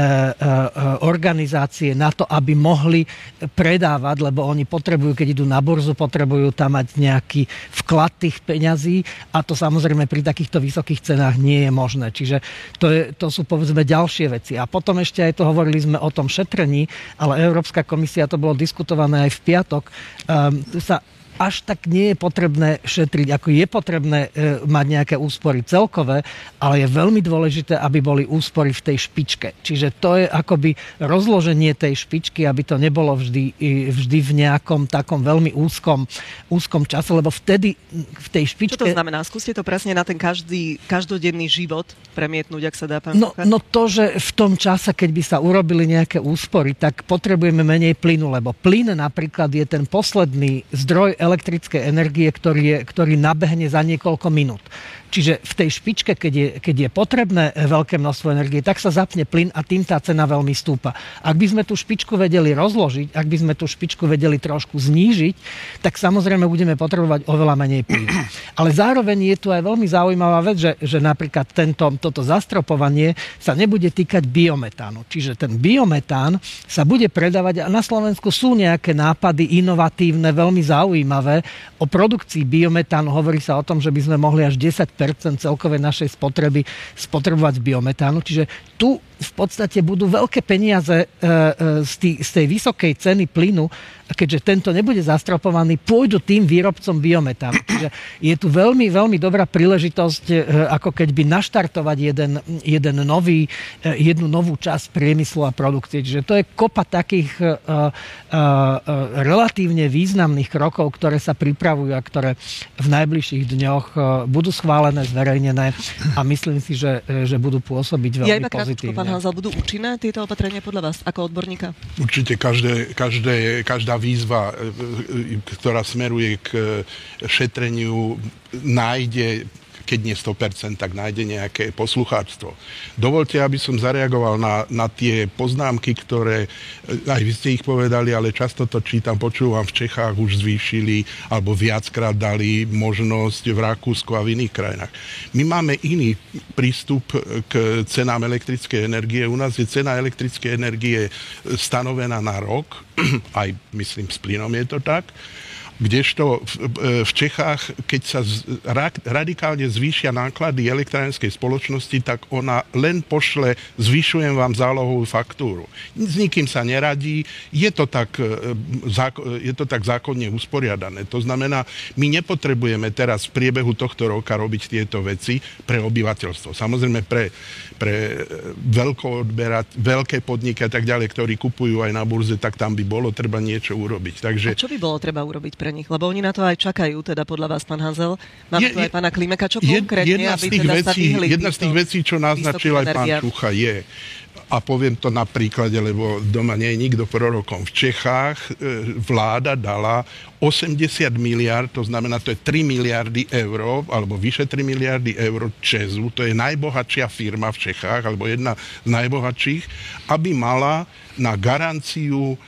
organizácie na to, aby mohli predávať, lebo oni potrebujú, keď idú na burzu, potrebujú tam mať nejaký vklad tých peňazí a to samozrejme pri takýchto vysokých cenách nie je možné. Čiže to, je, to sú povedzme ďalšie veci. A potom ešte aj to hovorili sme o tom šetrení, ale Európska komisia, to bolo diskutované aj v piatok, um, sa až tak nie je potrebné šetriť, ako je potrebné e, mať nejaké úspory celkové, ale je veľmi dôležité, aby boli úspory v tej špičke. Čiže to je akoby rozloženie tej špičky, aby to nebolo vždy, vždy v nejakom takom veľmi úzkom, úzkom čase, lebo vtedy v tej špičke... Čo to znamená? Skúste to presne na ten každý, každodenný život premietnúť, ak sa dá, pán no, Kuchár. no to, že v tom čase, keď by sa urobili nejaké úspory, tak potrebujeme menej plynu, lebo plyn napríklad je ten posledný zdroj elektrickej energie, ktorý, je, ktorý nabehne za niekoľko minút. Čiže v tej špičke, keď je, keď je potrebné veľké množstvo energie, tak sa zapne plyn a tým tá cena veľmi stúpa. Ak by sme tú špičku vedeli rozložiť, ak by sme tú špičku vedeli trošku znížiť, tak samozrejme budeme potrebovať oveľa menej plynu. Ale zároveň je tu aj veľmi zaujímavá vec, že, že napríklad tento, toto zastropovanie sa nebude týkať biometánu. Čiže ten biometán sa bude predávať a na Slovensku sú nejaké nápady inovatívne, veľmi zaujímavé. O produkcii biometánu hovorí sa o tom, že by sme mohli až desať percent celkovej našej spotreby spotrebovať z biometánu. Čiže tu v podstate budú veľké peniaze z, tý, z tej vysokej ceny plynu, keďže tento nebude zastropovaný, pôjdu tým výrobcom biometánu. Čiže je tu veľmi, veľmi dobrá príležitosť, ako keby naštartovať jeden, jeden nový, jednu novú časť priemyslu a produkcie. Čiže to je kopa takých uh, uh, relatívne významných krokov, ktoré sa pripravujú a ktoré v najbližších dňoch uh, budú schválené, zverejnené a myslím si, že, že budú pôsobiť veľmi ja pozitívne. Pán Hanzel, budú účinné tieto opatrenia podľa vás ako odborníka? Určite každé, každé, každá výzva, ktorá smeruje k šetreniu, nájde, keď nie sto percent, tak nájde nejaké poslucháctvo. Dovolte, aby som zareagoval na, na tie poznámky, ktoré, aj vy ste ich povedali, ale často to čítam, počúvam, v Čechách už zvýšili, alebo viackrát dali možnosť v Rakúsku a v iných krajinách. My máme iný prístup k cenám elektrickej energie. U nás je cena elektrickej energie stanovená na rok, aj myslím s plynom je to tak, kdežto v, v Čechách, keď sa z, ra, radikálne zvýšia náklady elektrárenskej spoločnosti, tak ona len pošle, zvyšujem vám zálohovú faktúru. S nikým sa neradí, je to tak, je to tak zákonne usporiadané. To znamená, my nepotrebujeme teraz v priebehu tohto roka robiť tieto veci pre obyvateľstvo. Samozrejme pre, pre veľkoodberat, veľké podniky a tak ďalej, ktorí kupujú aj na burze, tak tam by bolo treba niečo urobiť. Takže... A čo by bolo treba urobiť pre nich? Lebo oni na to aj čakajú, teda podľa vás, pán Hanzel. Máme je, tu aj pána Klimeka. Čo konkrétne, jedna aby z tých teda vecí, sa vyhli Jedna z tých vecí, čo naznačil aj pán Čucha, je, a poviem to na príklade, lebo doma nie je nikto prorokom. V Čechách vláda dala osemdesiat miliárd, to znamená, to je tri miliardy eur, alebo vyše tri miliardy eur ČEZu, to je najbohatšia firma v Čechách, alebo jedna z najbohatších, aby mala na garanciu,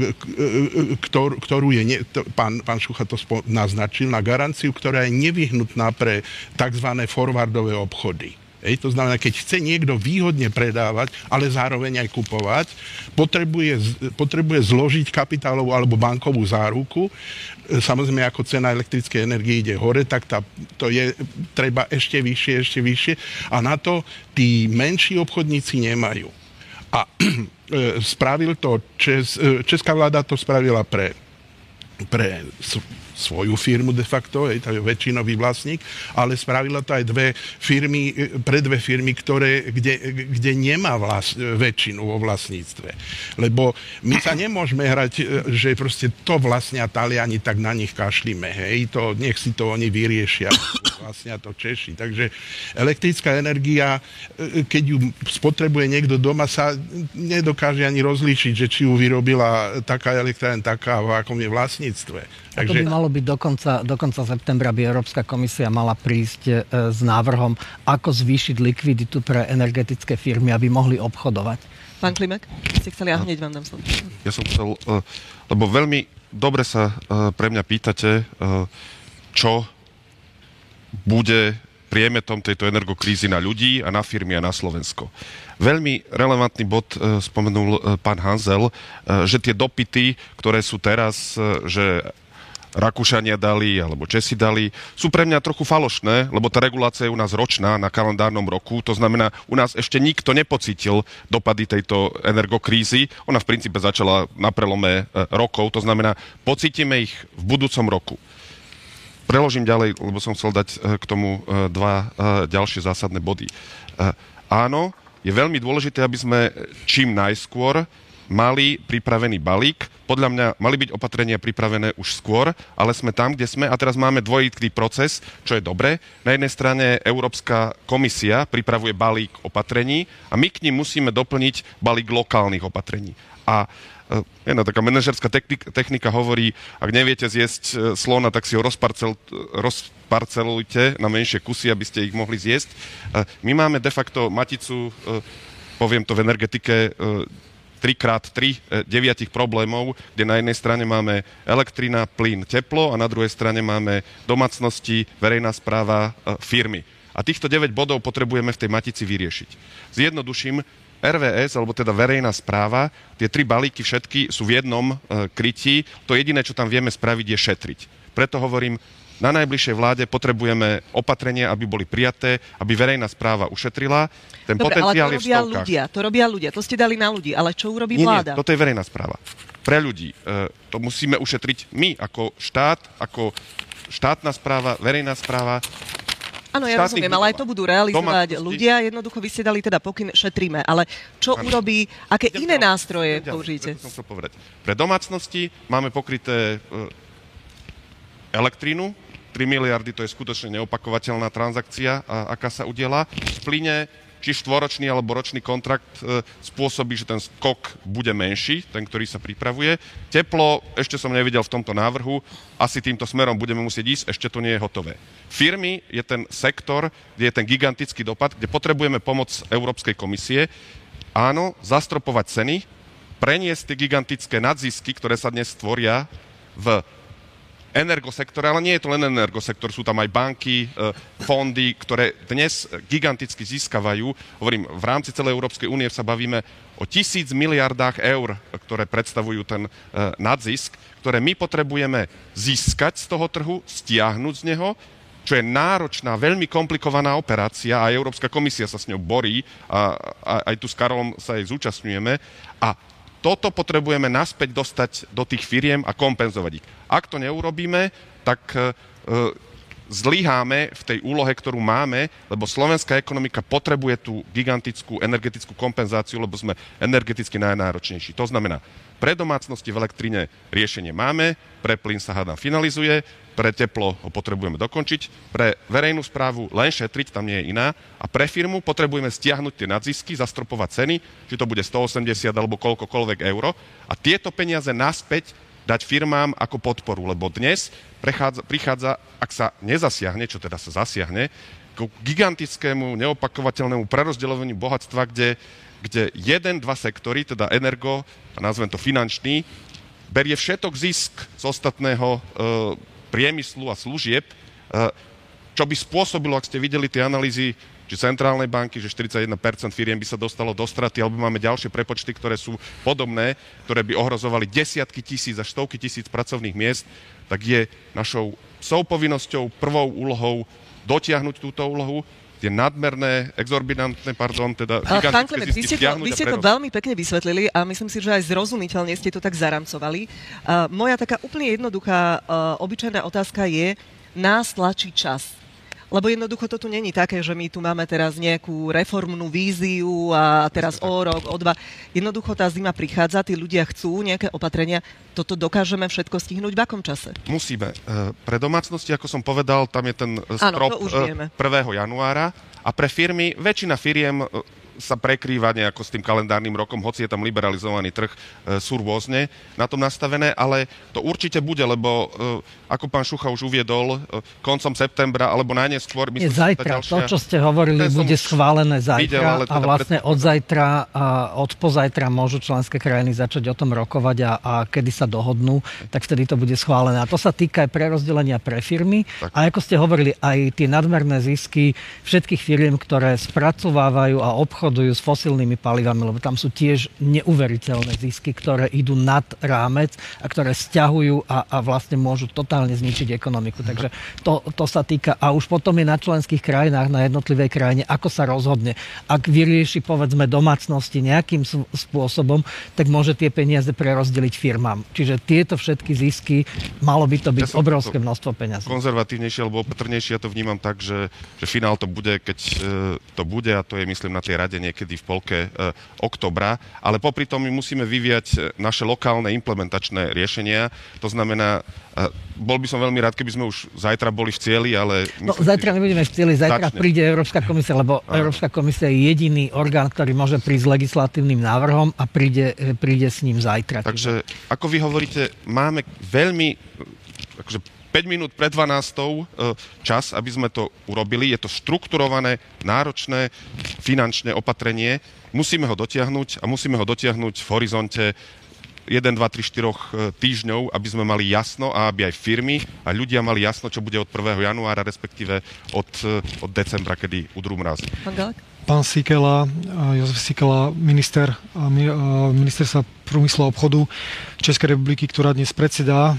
Ktor, ktorú je, ne, to, pán, pán Šucha to spo, naznačil, na garanciu, ktorá je nevyhnutná pre tzv. Forwardové obchody. Ej, to znamená, keď chce niekto výhodne predávať, ale zároveň aj kupovať, potrebuje, potrebuje zložiť kapitálovú alebo bankovú záruku. Samozrejme, ako cena elektrickej energie ide hore, tak tá, to je treba ešte vyššie, ešte vyššie. A na to tí menší obchodníci nemajú. A spravil to, Čes, česká vláda to spravila pre, pre svoju firmu de facto, hej, to je väčšinový vlastník, ale spravilo to aj dve firmy, pre dve firmy, ktoré, kde, kde nemá vlast, väčšinu vo vlastníctve. Lebo my sa nemôžeme hrať, že proste to vlastnia Taliani, tak na nich kašlíme, hej, to, nech si to oni vyriešia, vlastnia to Češi. Takže elektrická energia, keď ju spotrebuje niekto doma, sa nedokáže ani rozlíšiť, že či ju vyrobila taká elektrárne, taká, v akom je vlastníctve. A to by malo byť do konca, do konca septembra by Európska komisia mala prísť e, s návrhom, ako zvýšiť likviditu pre energetické firmy, aby mohli obchodovať. Pán Klimek, ste chceli, ja hneď vám dám slovo. Ja som chcel, lebo veľmi dobre sa pre mňa pýtate, čo bude priemetom tejto energokrízy na ľudí a na firmy a na Slovensko. Veľmi relevantný bod e, spomenul e, pán Hanzel, e, že tie dopyty, ktoré sú teraz, e, že Rakúšania dali, alebo Česi dali, sú pre mňa trochu falošné, lebo tá regulácia je u nás ročná na kalendárnom roku, to znamená, u nás ešte nikto nepocítil dopady tejto energokrízy. Ona v princípe začala na prelome e, rokov, to znamená, pocítime ich v budúcom roku. Preložím ďalej, lebo som chcel dať k tomu dva ďalšie zásadné body. Áno, je veľmi dôležité, aby sme čím najskôr mali pripravený balík. Podľa mňa mali byť opatrenia pripravené už skôr, ale sme tam, kde sme a teraz máme dvojitý proces, čo je dobré. Na jednej strane Európska komisia pripravuje balík opatrení a my k ním musíme doplniť balík lokálnych opatrení. A jedna taká manažerská technika, technika hovorí, ak neviete zjesť slona, tak si ho rozparcel, rozparcelujte na menšie kusy, aby ste ich mohli zjesť. My máme de facto maticu, poviem to v energetike, tri krát tri, deviatich problémov, kde na jednej strane máme elektrina, plyn, teplo a na druhej strane máme domácnosti, verejná správa, firmy. A týchto deväť bodov potrebujeme v tej matici vyriešiť. Zjednoduším, er vé es, alebo teda verejná správa, tie tri balíky všetky sú v jednom e, krytí. To jediné, čo tam vieme spraviť, je šetriť. Preto hovorím, na najbližšej vláde potrebujeme opatrenia, aby boli prijaté, aby verejná správa ušetrila. Ten Dobre, potenciál ale to je v robia stovkách. ľudia, to robia ľudia, to ste dali na ľudí, ale čo urobí nie, vláda? Nie, toto je verejná správa. Pre ľudí. E, to musíme ušetriť my, ako štát, ako štátna správa, verejná správa. Áno, ja štátnych rozumiem, ale aj to budú realizovať domácnosti. ľudia. Jednoducho vy ste dali teda pokyn, šetríme. Ale čo ano. urobí, aké Idem iné ďalej, nástroje ďalej, použijete? Som chcel povedať. Pre domácnosti máme pokryté e, elektrínu. tri miliardy, to je skutočne neopakovateľná transakcia, a, aká sa udiela. V plyne, či štvoročný alebo ročný kontrakt e, spôsobí, že ten skok bude menší, ten, ktorý sa pripravuje. Teplo, ešte som nevidel v tomto návrhu, asi týmto smerom budeme musieť ísť, ešte to nie je hotové. Firmy je ten sektor, kde je ten gigantický dopad, kde potrebujeme pomoc Európskej komisie. Áno, zastropovať ceny, preniesť tie gigantické nadzisky, ktoré sa dnes stvoria v energosektore, ale nie je to len energosektor, sú tam aj banky, fondy, ktoré dnes giganticky získavajú. Hovorím, v rámci celej Európskej únie sa bavíme o tisíc miliardách eur, ktoré predstavujú ten nadzisk, ktoré my potrebujeme získať z toho trhu, stiahnuť z neho, čo je náročná, veľmi komplikovaná operácia a Európska komisia sa s ňou borí a, a aj tu s Karolom sa jej zúčastňujeme a toto potrebujeme naspäť dostať do tých firiem a kompenzovať ich. Ak to neurobíme, tak e, zlyháme v tej úlohe, ktorú máme, lebo slovenská ekonomika potrebuje tú gigantickú energetickú kompenzáciu, lebo sme energeticky najnáročnejší. To znamená, pre domácnosti v elektrine riešenie máme, pre plyn sa hádam finalizuje, pre teplo ho potrebujeme dokončiť, pre verejnú správu len šetriť, tam nie je iná, a pre firmu potrebujeme stiahnuť tie nadzisky, zastropovať ceny, či to bude stoosemdesiat alebo koľkokoľvek euro, a tieto peniaze naspäť dať firmám ako podporu, lebo dnes prechádza, prichádza, ak sa nezasiahne, čo teda sa zasiahne, k gigantickému, neopakovateľnému prerozdeľovaniu bohatstva, kde, kde jeden, dva sektory, teda energo, a nazvem to finančný, berie všetok zisk z ostatného e, priemyslu a služieb, čo by spôsobilo, ak ste videli tie analýzy, či centrálnej banky, že štyridsaťjeden percent firiem by sa dostalo do straty, alebo máme ďalšie prepočty, ktoré sú podobné, ktoré by ohrozovali desiatky tisíc až stovky tisíc pracovných miest, tak je našou soupovinnosťou, prvou úlohou dotiahnuť túto úlohu, tie nadmerné, exorbitantné, pardon, teda Pán Klimek, vy ste, to, vy ste to prenos. veľmi pekne vysvetlili a myslím si, že aj zrozumiteľne ste to tak zaramcovali. Uh, moja taká úplne jednoduchá, uh, obyčajná otázka je, nás tlačí čas. Lebo jednoducho to tu není také, že my tu máme teraz nejakú reformnú víziu a teraz o rok, o dva. Jednoducho tá zima prichádza, tí ľudia chcú nejaké opatrenia. Toto dokážeme všetko stihnúť v akom čase? Musíme. Pre domácnosti, ako som povedal, tam je ten strop Áno, prvého januára a pre firmy, väčšina firiem sa prekrýva nejako s tým kalendárnym rokom, hoci je tam liberalizovaný trh, sú rôzne na tom nastavené, ale to určite bude, lebo ako pán Šucha už uviedol, koncom septembra, alebo najneskôr... Je zajtra, ďalšia, to, čo ste hovorili, bude schválené zajtra videl, teda a vlastne pred... od zajtra a od pozajtra môžu členské krajiny začať o tom rokovať a, a kedy sa dohodnú, tak vtedy to bude schválené. A to sa týka aj prerozdelenia pre firmy. Tak. A ako ste hovorili, aj tie nadmerné zisky všetkých firiem, ktoré spracovávajú a obchodujú s fosílnymi palivami, lebo tam sú tiež neuveriteľné zisky, ktoré idú nad rámec a ktoré sťahujú a, a vlastne môžu totálne zničiť ekonomiku. Takže to, to sa týka. A už potom je na členských krajinách, na jednotlivej krajine, ako sa rozhodne. Ak vyrieši, povedzme, domácnosti nejakým spôsobom, tak môže tie peniaze prerozdeliť firmám. Čiže tieto všetky zisky, malo by to byť ja obrovské to množstvo peňazí. Konzervatívnejšie alebo opatrnejšie, ja to vnímam tak, že, že finál to bude, keď e, to bude, a to je, myslím, na tej rade niekedy v polke e, oktobra, ale popri tom my musíme vyvíjať naše lokálne implementačné riešenia. To znamená, e, bol by som veľmi rád, keby sme už zajtra boli v cieli, ale... No, zajtra nebudeme v cieli, zajtra začne. Príde Európska komisia, lebo a. Európska komisia je jediný orgán, ktorý môže prísť s legislatívnym návrhom a príde, príde s ním zajtra. Takže, ako vy hovoríte, máme veľmi... Akože, päť minút pred dvanástou čas, aby sme to urobili. Je to štrukturované, náročné, finančné opatrenie. Musíme ho dotiahnuť a musíme ho dotiahnuť v horizonte jeden, dva, tri, štyri týždňov, aby sme mali jasno a aby aj firmy a ľudia mali jasno, čo bude od prvého januára, respektíve od, od decembra, kedy udrú mrazy. Pán Sikela, Jozef Sikela, minister, ministerstva průmyslu a obchodu Českej republiky, ktorá dnes predsedá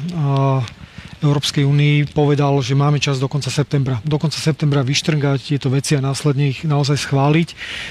Európskej únii, povedal, že máme čas do konca septembra. Do konca septembra vyštrngať tieto veci a následne ich naozaj schváliť.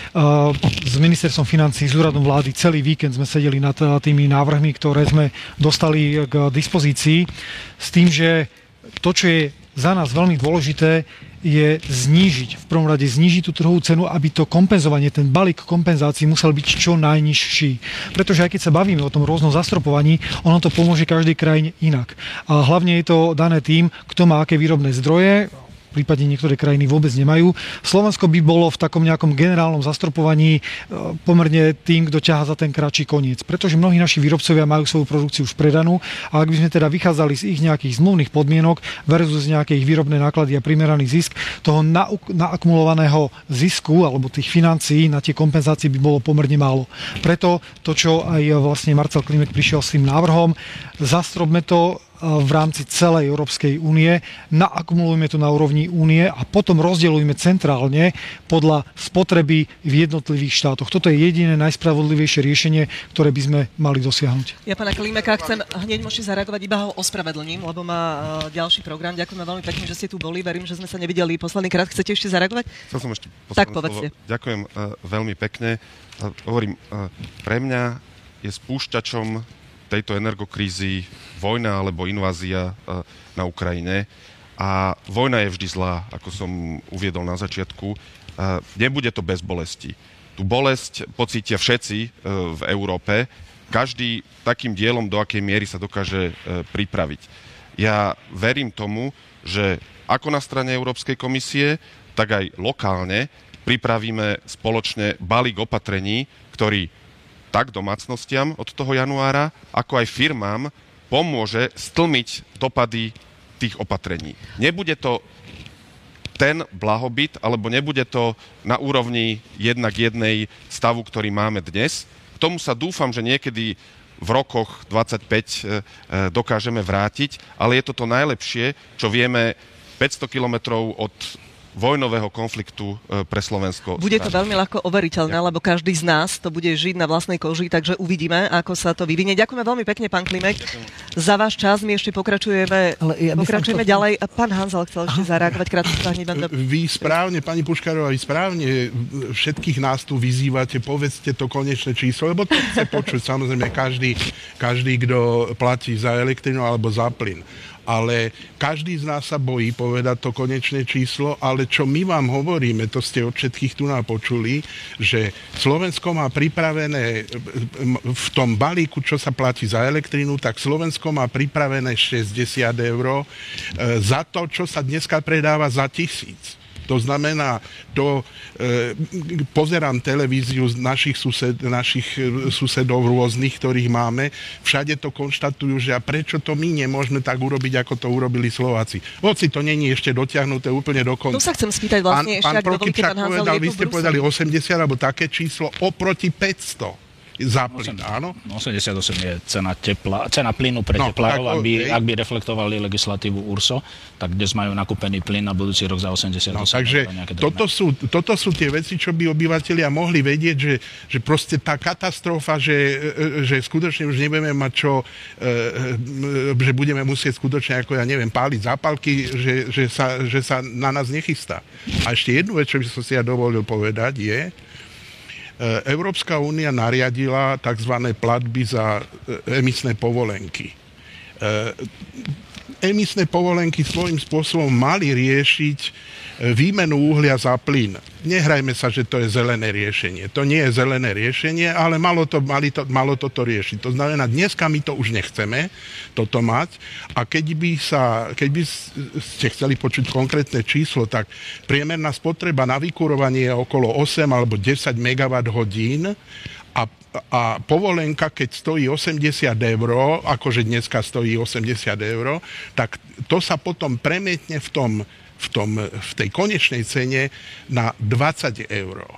S ministerstvom financií, s úradom vlády celý víkend sme sedeli nad tými návrhmi, ktoré sme dostali k dispozícii, s tým, že to, čo je za nás veľmi dôležité, je znížiť, v prvom rade znížiť tú trhovú cenu, aby to kompenzovanie, ten balík kompenzácií musel byť čo najnižší. Pretože aj keď sa bavíme o tom rôznom zastropovaní, ono to pomôže každej krajine inak. A hlavne je to dané tým, kto má aké výrobné zdroje, prípadne niektoré krajiny vôbec nemajú. Slovensko by bolo v takom nejakom generálnom zastropovaní pomerne tým, kto ťahá za ten kratší koniec. Pretože mnohí naši výrobcovia majú svoju produkciu už predanú a ak by sme teda vychádzali z ich nejakých zmluvných podmienok versus nejaké ich výrobné náklady a primeraný zisk, toho naakumulovaného zisku alebo tých financií na tie kompenzácie by bolo pomerne málo. Preto to, čo aj vlastne Marcel Klimek prišiel s tým návrhom, zastropme to v rámci celej Európskej únie, naakumulujme to na úrovni únie a potom rozdeľujme centrálne podľa spotreby v jednotlivých štátoch. Toto je jediné najspravodlivejšie riešenie, ktoré by sme mali dosiahnuť. Ja pána Klimeka chcem hneď môžete zareagovať, iba ho ospravedlním, lebo má ďalší program. Ďakujeme veľmi pekne, že ste tu boli. Verím, že sme sa nevideli posledný krát. Chcete ešte zareagovať? Chcel som ešte tak povedzte. Slovo. Ďakujem uh, veľmi pekne. Uh, hovorím, uh, pre mňa je spúšťačom tejto energokrízy vojna alebo invázia na Ukrajine. A vojna je vždy zlá, ako som uviedol na začiatku. Nebude to bez bolesti. Tú bolesť pocítia všetci v Európe. Každý takým dielom, do akej miery sa dokáže pripraviť. Ja verím tomu, že ako na strane Európskej komisie, tak aj lokálne pripravíme spoločne balík opatrení, ktorý tak domácnostiam od toho januára, ako aj firmám pomôže stlmiť dopady tých opatrení. Nebude to ten blahobyt, alebo nebude to na úrovni jedna k jednej stavu, ktorý máme dnes. K tomu sa dúfam, že niekedy v rokoch dvadsaťpäť dokážeme vrátiť, ale je to to najlepšie, čo vieme päťsto kilometrov od vojnového konfliktu pre Slovensko. Bude to veľmi ľahko overiteľné, ja. lebo každý z nás to bude žiť na vlastnej koži, takže uvidíme, ako sa to vyvinie. Ďakujeme veľmi pekne, pán Klimek. Ďakujem. Za váš čas my ešte pokračujeme, ja pokračujeme to... ďalej. Pán Hanzel chcel ešte zareagovať krátko. Vy správne, pani Puškárová, vy správne všetkých nás tu vyzývate, povedzte to konečné číslo, lebo to chce počuť samozrejme každý, každý, kto platí za elektrinu alebo za plyn. Ale každý z nás sa bojí povedať to konečné číslo, ale čo my vám hovoríme, to ste od všetkých tu nám počuli, že Slovensko má pripravené v tom balíku, čo sa platí za elektrinu, tak Slovensko má pripravené šesťdesiat eur za to, čo sa dneska predáva za tisíc. To znamená, to e, pozerám televíziu z našich, sused, našich susedov rôznych, ktorých máme. Všade to konštatujú, že a prečo to my nemôžeme tak urobiť, ako to urobili Slováci. Hoci to není ešte dotiahnuté úplne do konca. Tu sa chcem spýtať vlastne pán, ešte, ak dovolíte, pán Hanzel, povedal, vy ste povedali osemdesiat, alebo také číslo oproti päťsto. Za plyn, áno? osemdesiatosem je cena tepla, cena plynu pre no, teplárov, ak by, ak by reflektovali legislatívu ú er es o, tak dnes majú nakúpený plyn na budúci rok za osemdesiatosem. No, takže toto sú, toto sú tie veci, čo by obyvatelia mohli vedieť, že, že proste tá katastrofa, že, že skutočne už nebudeme mať čo, že budeme musieť skutočne, ako ja neviem, páliť zápalky, že, že, sa, že sa na nás nechystá. A ešte jednu vec, čo by som si ja dovolil povedať, je, Európska únia nariadila tzv. Platby za emisné povolenky. Emisné povolenky svojím spôsobom mali riešiť výmenu uhlia za plyn. Nehrajme sa, že to je zelené riešenie. To nie je zelené riešenie, ale malo to, mali to, malo toto riešiť. To znamená, dneska my to už nechceme, toto mať. A keď by, sa, keď by ste chceli počuť konkrétne číslo, tak priemerná spotreba na vykurovanie je okolo osem alebo desať megawatt hodín a a povolenka, keď stojí osemdesiat eur, akože dneska stojí osemdesiat eur, tak to sa potom premietne v, tom, v, tom, v tej konečnej cene na dvadsať eur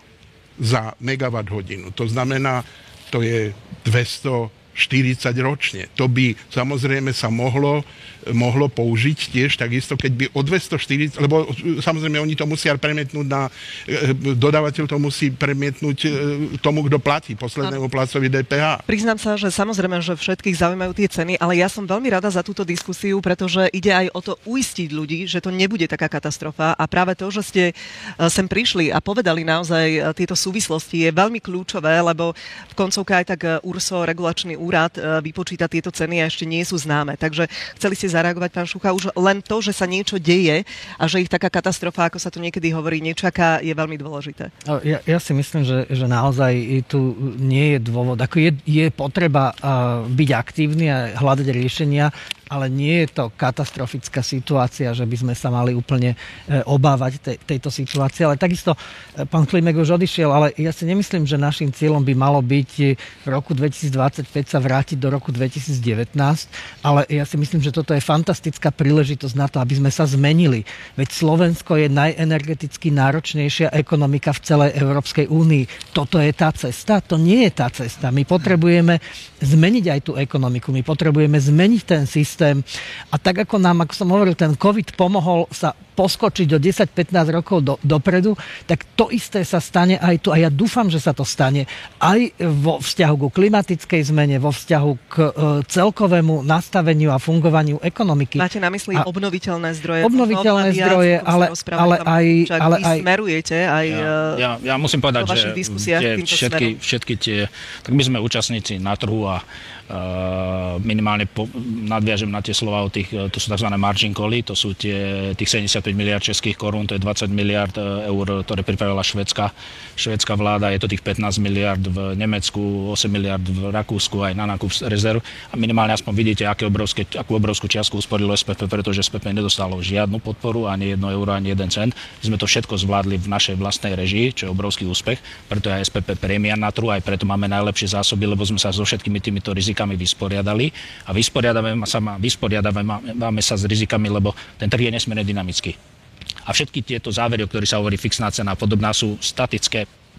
za megawatt hodinu. To znamená, to je dvestoštyridsať ročne. To by samozrejme sa mohlo mohlo použiť tiež takisto, keď by o dvestoštyridsať, lebo samozrejme oni to musia premietnúť na, dodávateľ to musí premietnúť tomu, kto platí, poslednému plácovi dé pé há. Priznám sa, že samozrejme, že všetkých zaujímajú tie ceny, ale ja som veľmi rada za túto diskusiu, pretože ide aj o to uistiť ľudí, že to nebude taká katastrofa a práve to, že ste sem prišli a povedali naozaj tieto súvislosti je veľmi kľúčové, lebo v koncovke aj tak ú er es o, regulačný úrad, vypočíta tieto ceny a ešte nie sú známe. Takže chceli ste zareagovať, pán Šucha, už len to, že sa niečo deje a že ich taká katastrofa, ako sa to niekedy hovorí, nečaká, je veľmi dôležité. Ja, ja si myslím, že, že naozaj tu nie je dôvod. Ako je, je potreba uh, byť aktívny a hľadať riešenia, ale nie je to katastrofická situácia, že by sme sa mali úplne obávať te, tejto situácie. Ale takisto pán Klimek už odišiel, ale ja si nemyslím, že našim cieľom by malo byť v roku dvetisícdvadsaťpäť sa vrátiť do roku dvetisícdevätnásť, ale ja si myslím, že toto je fantastická príležitosť na to, aby sme sa zmenili. Veď Slovensko je najenergeticky náročnejšia ekonomika v celej Európskej únii. Toto je tá cesta? To nie je tá cesta. My potrebujeme zmeniť aj tú ekonomiku. My potrebujeme zmeniť ten systém. A tak ako nám, ako som hovoril, ten COVID pomohol sa poskočiť do desať pätnásť rokov do, dopredu, tak to isté sa stane aj tu. A ja dúfam, že sa to stane aj vo vzťahu ku klimatickej zmene, vo vzťahu k e, celkovému nastaveniu a fungovaniu ekonomiky. Máte na mysli a obnoviteľné zdroje? Obnoviteľné zdroje, ale, ale aj... Ale vy aj smerujete aj ja, ja, ja musím povedať, že tie všetky, všetky tie... Tak my sme účastníci na trhu a Uh, minimálne po, nadviažem na tie slova o tých, to sú tzv. Margin cally, to sú tie, tých sedemdesiatpäť miliárd českých korún, to je dvadsať miliárd eur, ktoré pripravila švédska, švédska vláda, je to tých pätnásť miliárd v Nemecku, osem miliárd v Rakúsku aj na nákup rezerv a minimálne aspoň vidíte, aké obrovské, akú obrovskú čiastku usporilo es pé pé, pretože es pé pé nedostalo žiadnu podporu, ani jedno euro, ani jeden cent. My sme to všetko zvládli v našej vlastnej režii, čo je obrovský úspech, preto je es pé pé prémia na trhu, aj preto máme najlepšie zásoby, lebo sme sa so všetkými týmito rizikami vysporiadali a vysporiadame sa, vysporiadame sa s rizikami, lebo ten trh je nesmierne dynamický. A všetky tieto závery, o ktorých sa hovorí fixná cena a podobná, sú statické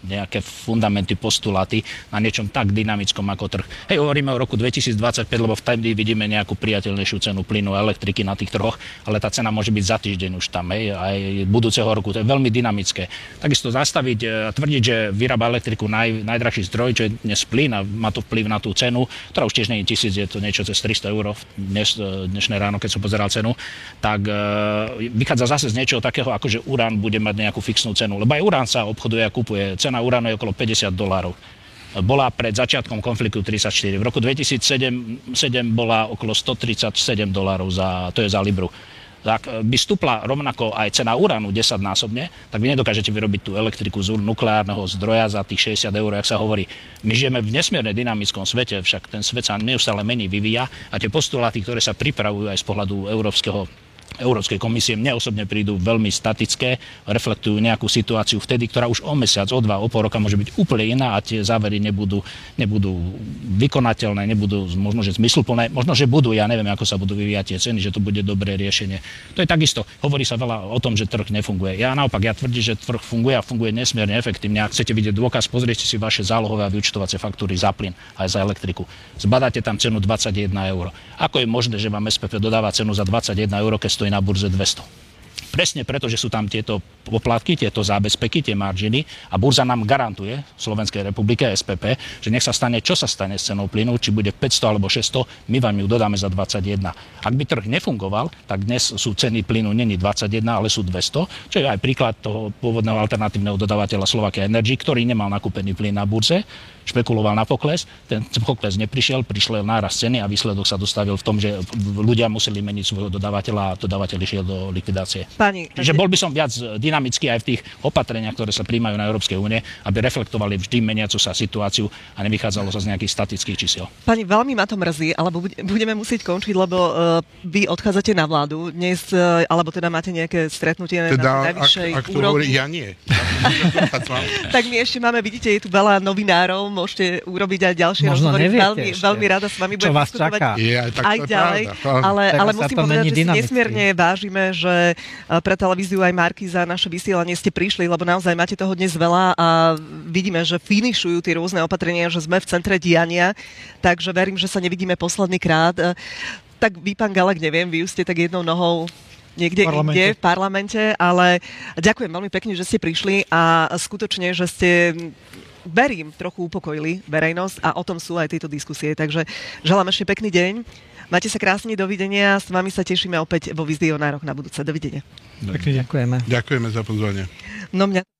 nejaké fundamenty, postuláty na niečom tak dynamickom ako trh. Hej, hovoríme o roku dvetisícdvadsaťpäť, lebo vtedy vidíme nejakú priateľnejšiu cenu plynu a elektriky na tých trhoch, ale tá cena môže byť za týždeň už tam, hej, aj budúceho roku. To je veľmi dynamické. Takisto zastaviť a tvrdiť, že vyrába elektriku naj, najdrahší zdroj, čo je dnes plyn a má to vplyv na tú cenu, ktorá už tiež nie je tisíc, je to niečo cez tristo eur dnes, dnešné ráno, keď som pozeral cenu, tak e, vychádza zase z niečoho takého, ako že urán bude mať nejakú fixnú cenu, lebo aj urán sa obchoduje a kupuje. Cena uránu je okolo päťdesiat dolárov. Bola pred začiatkom konfliktu tridsaťštyri. V roku dvetisícsedem bola okolo stotridsaťsedem dolárov, za, to je za libru. Tak by stúpla rovnako aj cena uránu desaťnásobne, tak vy nedokážete vyrobiť tú elektriku z nukleárneho zdroja za tých šesťdesiat eur, jak sa hovorí. My žijeme v nesmierne dynamickom svete, však ten svet sa neustále mení, vyvíja a tie postuláty, ktoré sa pripravujú aj z pohľadu európskeho Európskej komisie mne osobne prídu veľmi statické, reflektujú nejakú situáciu vtedy, ktorá už o mesiac, o dva, o pol roka môže byť úplne iná a tie závery nebudú, nebudú vykonateľné, nebudú možno, že zmysluplné, možno, že budú, ja neviem, ako sa budú vyvíjať tie ceny, že to bude dobré riešenie. To je takisto, hovorí sa veľa o tom, že trh nefunguje. Ja naopak, ja tvrdím, že trh funguje a funguje nesmierne efektívne. Ak chcete vidieť dôkaz, pozrite si vaše zálohové a vyúčtovacie faktúry za plyn aj za elektriku. Zbadáte tam cenu dvadsaťjeden eur. Ako je možné, že vám es pé pé dodáva cenu za dvadsaťjeden eur, keď stojí na burze dvesto. Presne preto, že sú tam tieto poplatky, tieto zábezpeky, tie marginy a burza nám garantuje v Slovenskej republike es pé pé, že nech sa stane, čo sa stane s cenou plynu, či bude päťsto alebo šesťsto, my vám ju dodáme za dvadsaťjeden. Ak by trh nefungoval, tak dnes sú ceny plynu není dvadsaťjeden, ale sú dvesto, čo je aj príklad toho pôvodného alternatívneho dodávateľa Slovakia Energy, ktorý nemal nakúpený plyn na burze, špekuloval na pokles, ten pokles neprišiel, prišiel náraz ceny a výsledok sa dostavil v tom, že ľudia museli meniť svojho dodávateľa a dodávateľ išiel do likvidácie. Pani, Čiže bol by som viac dynamický aj v tých opatreniach, ktoré sa príjmajú na Európskej únie, aby reflektovali vždy meniacu sa situáciu a nevychádzalo sa z nejakých statických čísiel. Pani, veľmi ma to mrzí, alebo budeme musieť končiť, lebo uh, vy odchádzate na vládu dnes, uh, alebo teda máte nejaké stretnutie teda, na najvyššej ak, ak to úrovni. hovorí, ja nie. Tak my ešte máme, vidíte, je tu veľa novinárov, môžete urobiť aj ďalšie Možno rozhovory. neviete Veľmi, ešte, veľmi rada s vami čo budem vás diskutovať čaká. Je, aj tak aj to je ďalej. pravda. Ale, Teraz ale sa musím to povedať, mení že si dynamicky. nesmierne vážime, že pre televíziu aj Markíza naše vysielanie ste prišli, lebo naozaj máte toho dnes veľa a vidíme, že finišujú tie rôzne opatrenia, že sme v centre diania, takže verím, že sa nevidíme posledný krát. Tak vy, pán Galek, neviem, vy už ste tak jednou nohou niekde inde v parlamente, ale ďakujem veľmi pekne, že ste prišli a skutočne, že ste, verím, trochu upokojili verejnosť a o tom sú aj tieto diskusie. Takže želám ešte pekný deň. Majte sa krásne, dovidenia. S vami sa tešíme opäť vo Vizionároch na budúce. Dovidenia. Ďakujeme. Ďakujeme za pozvanie. No mňa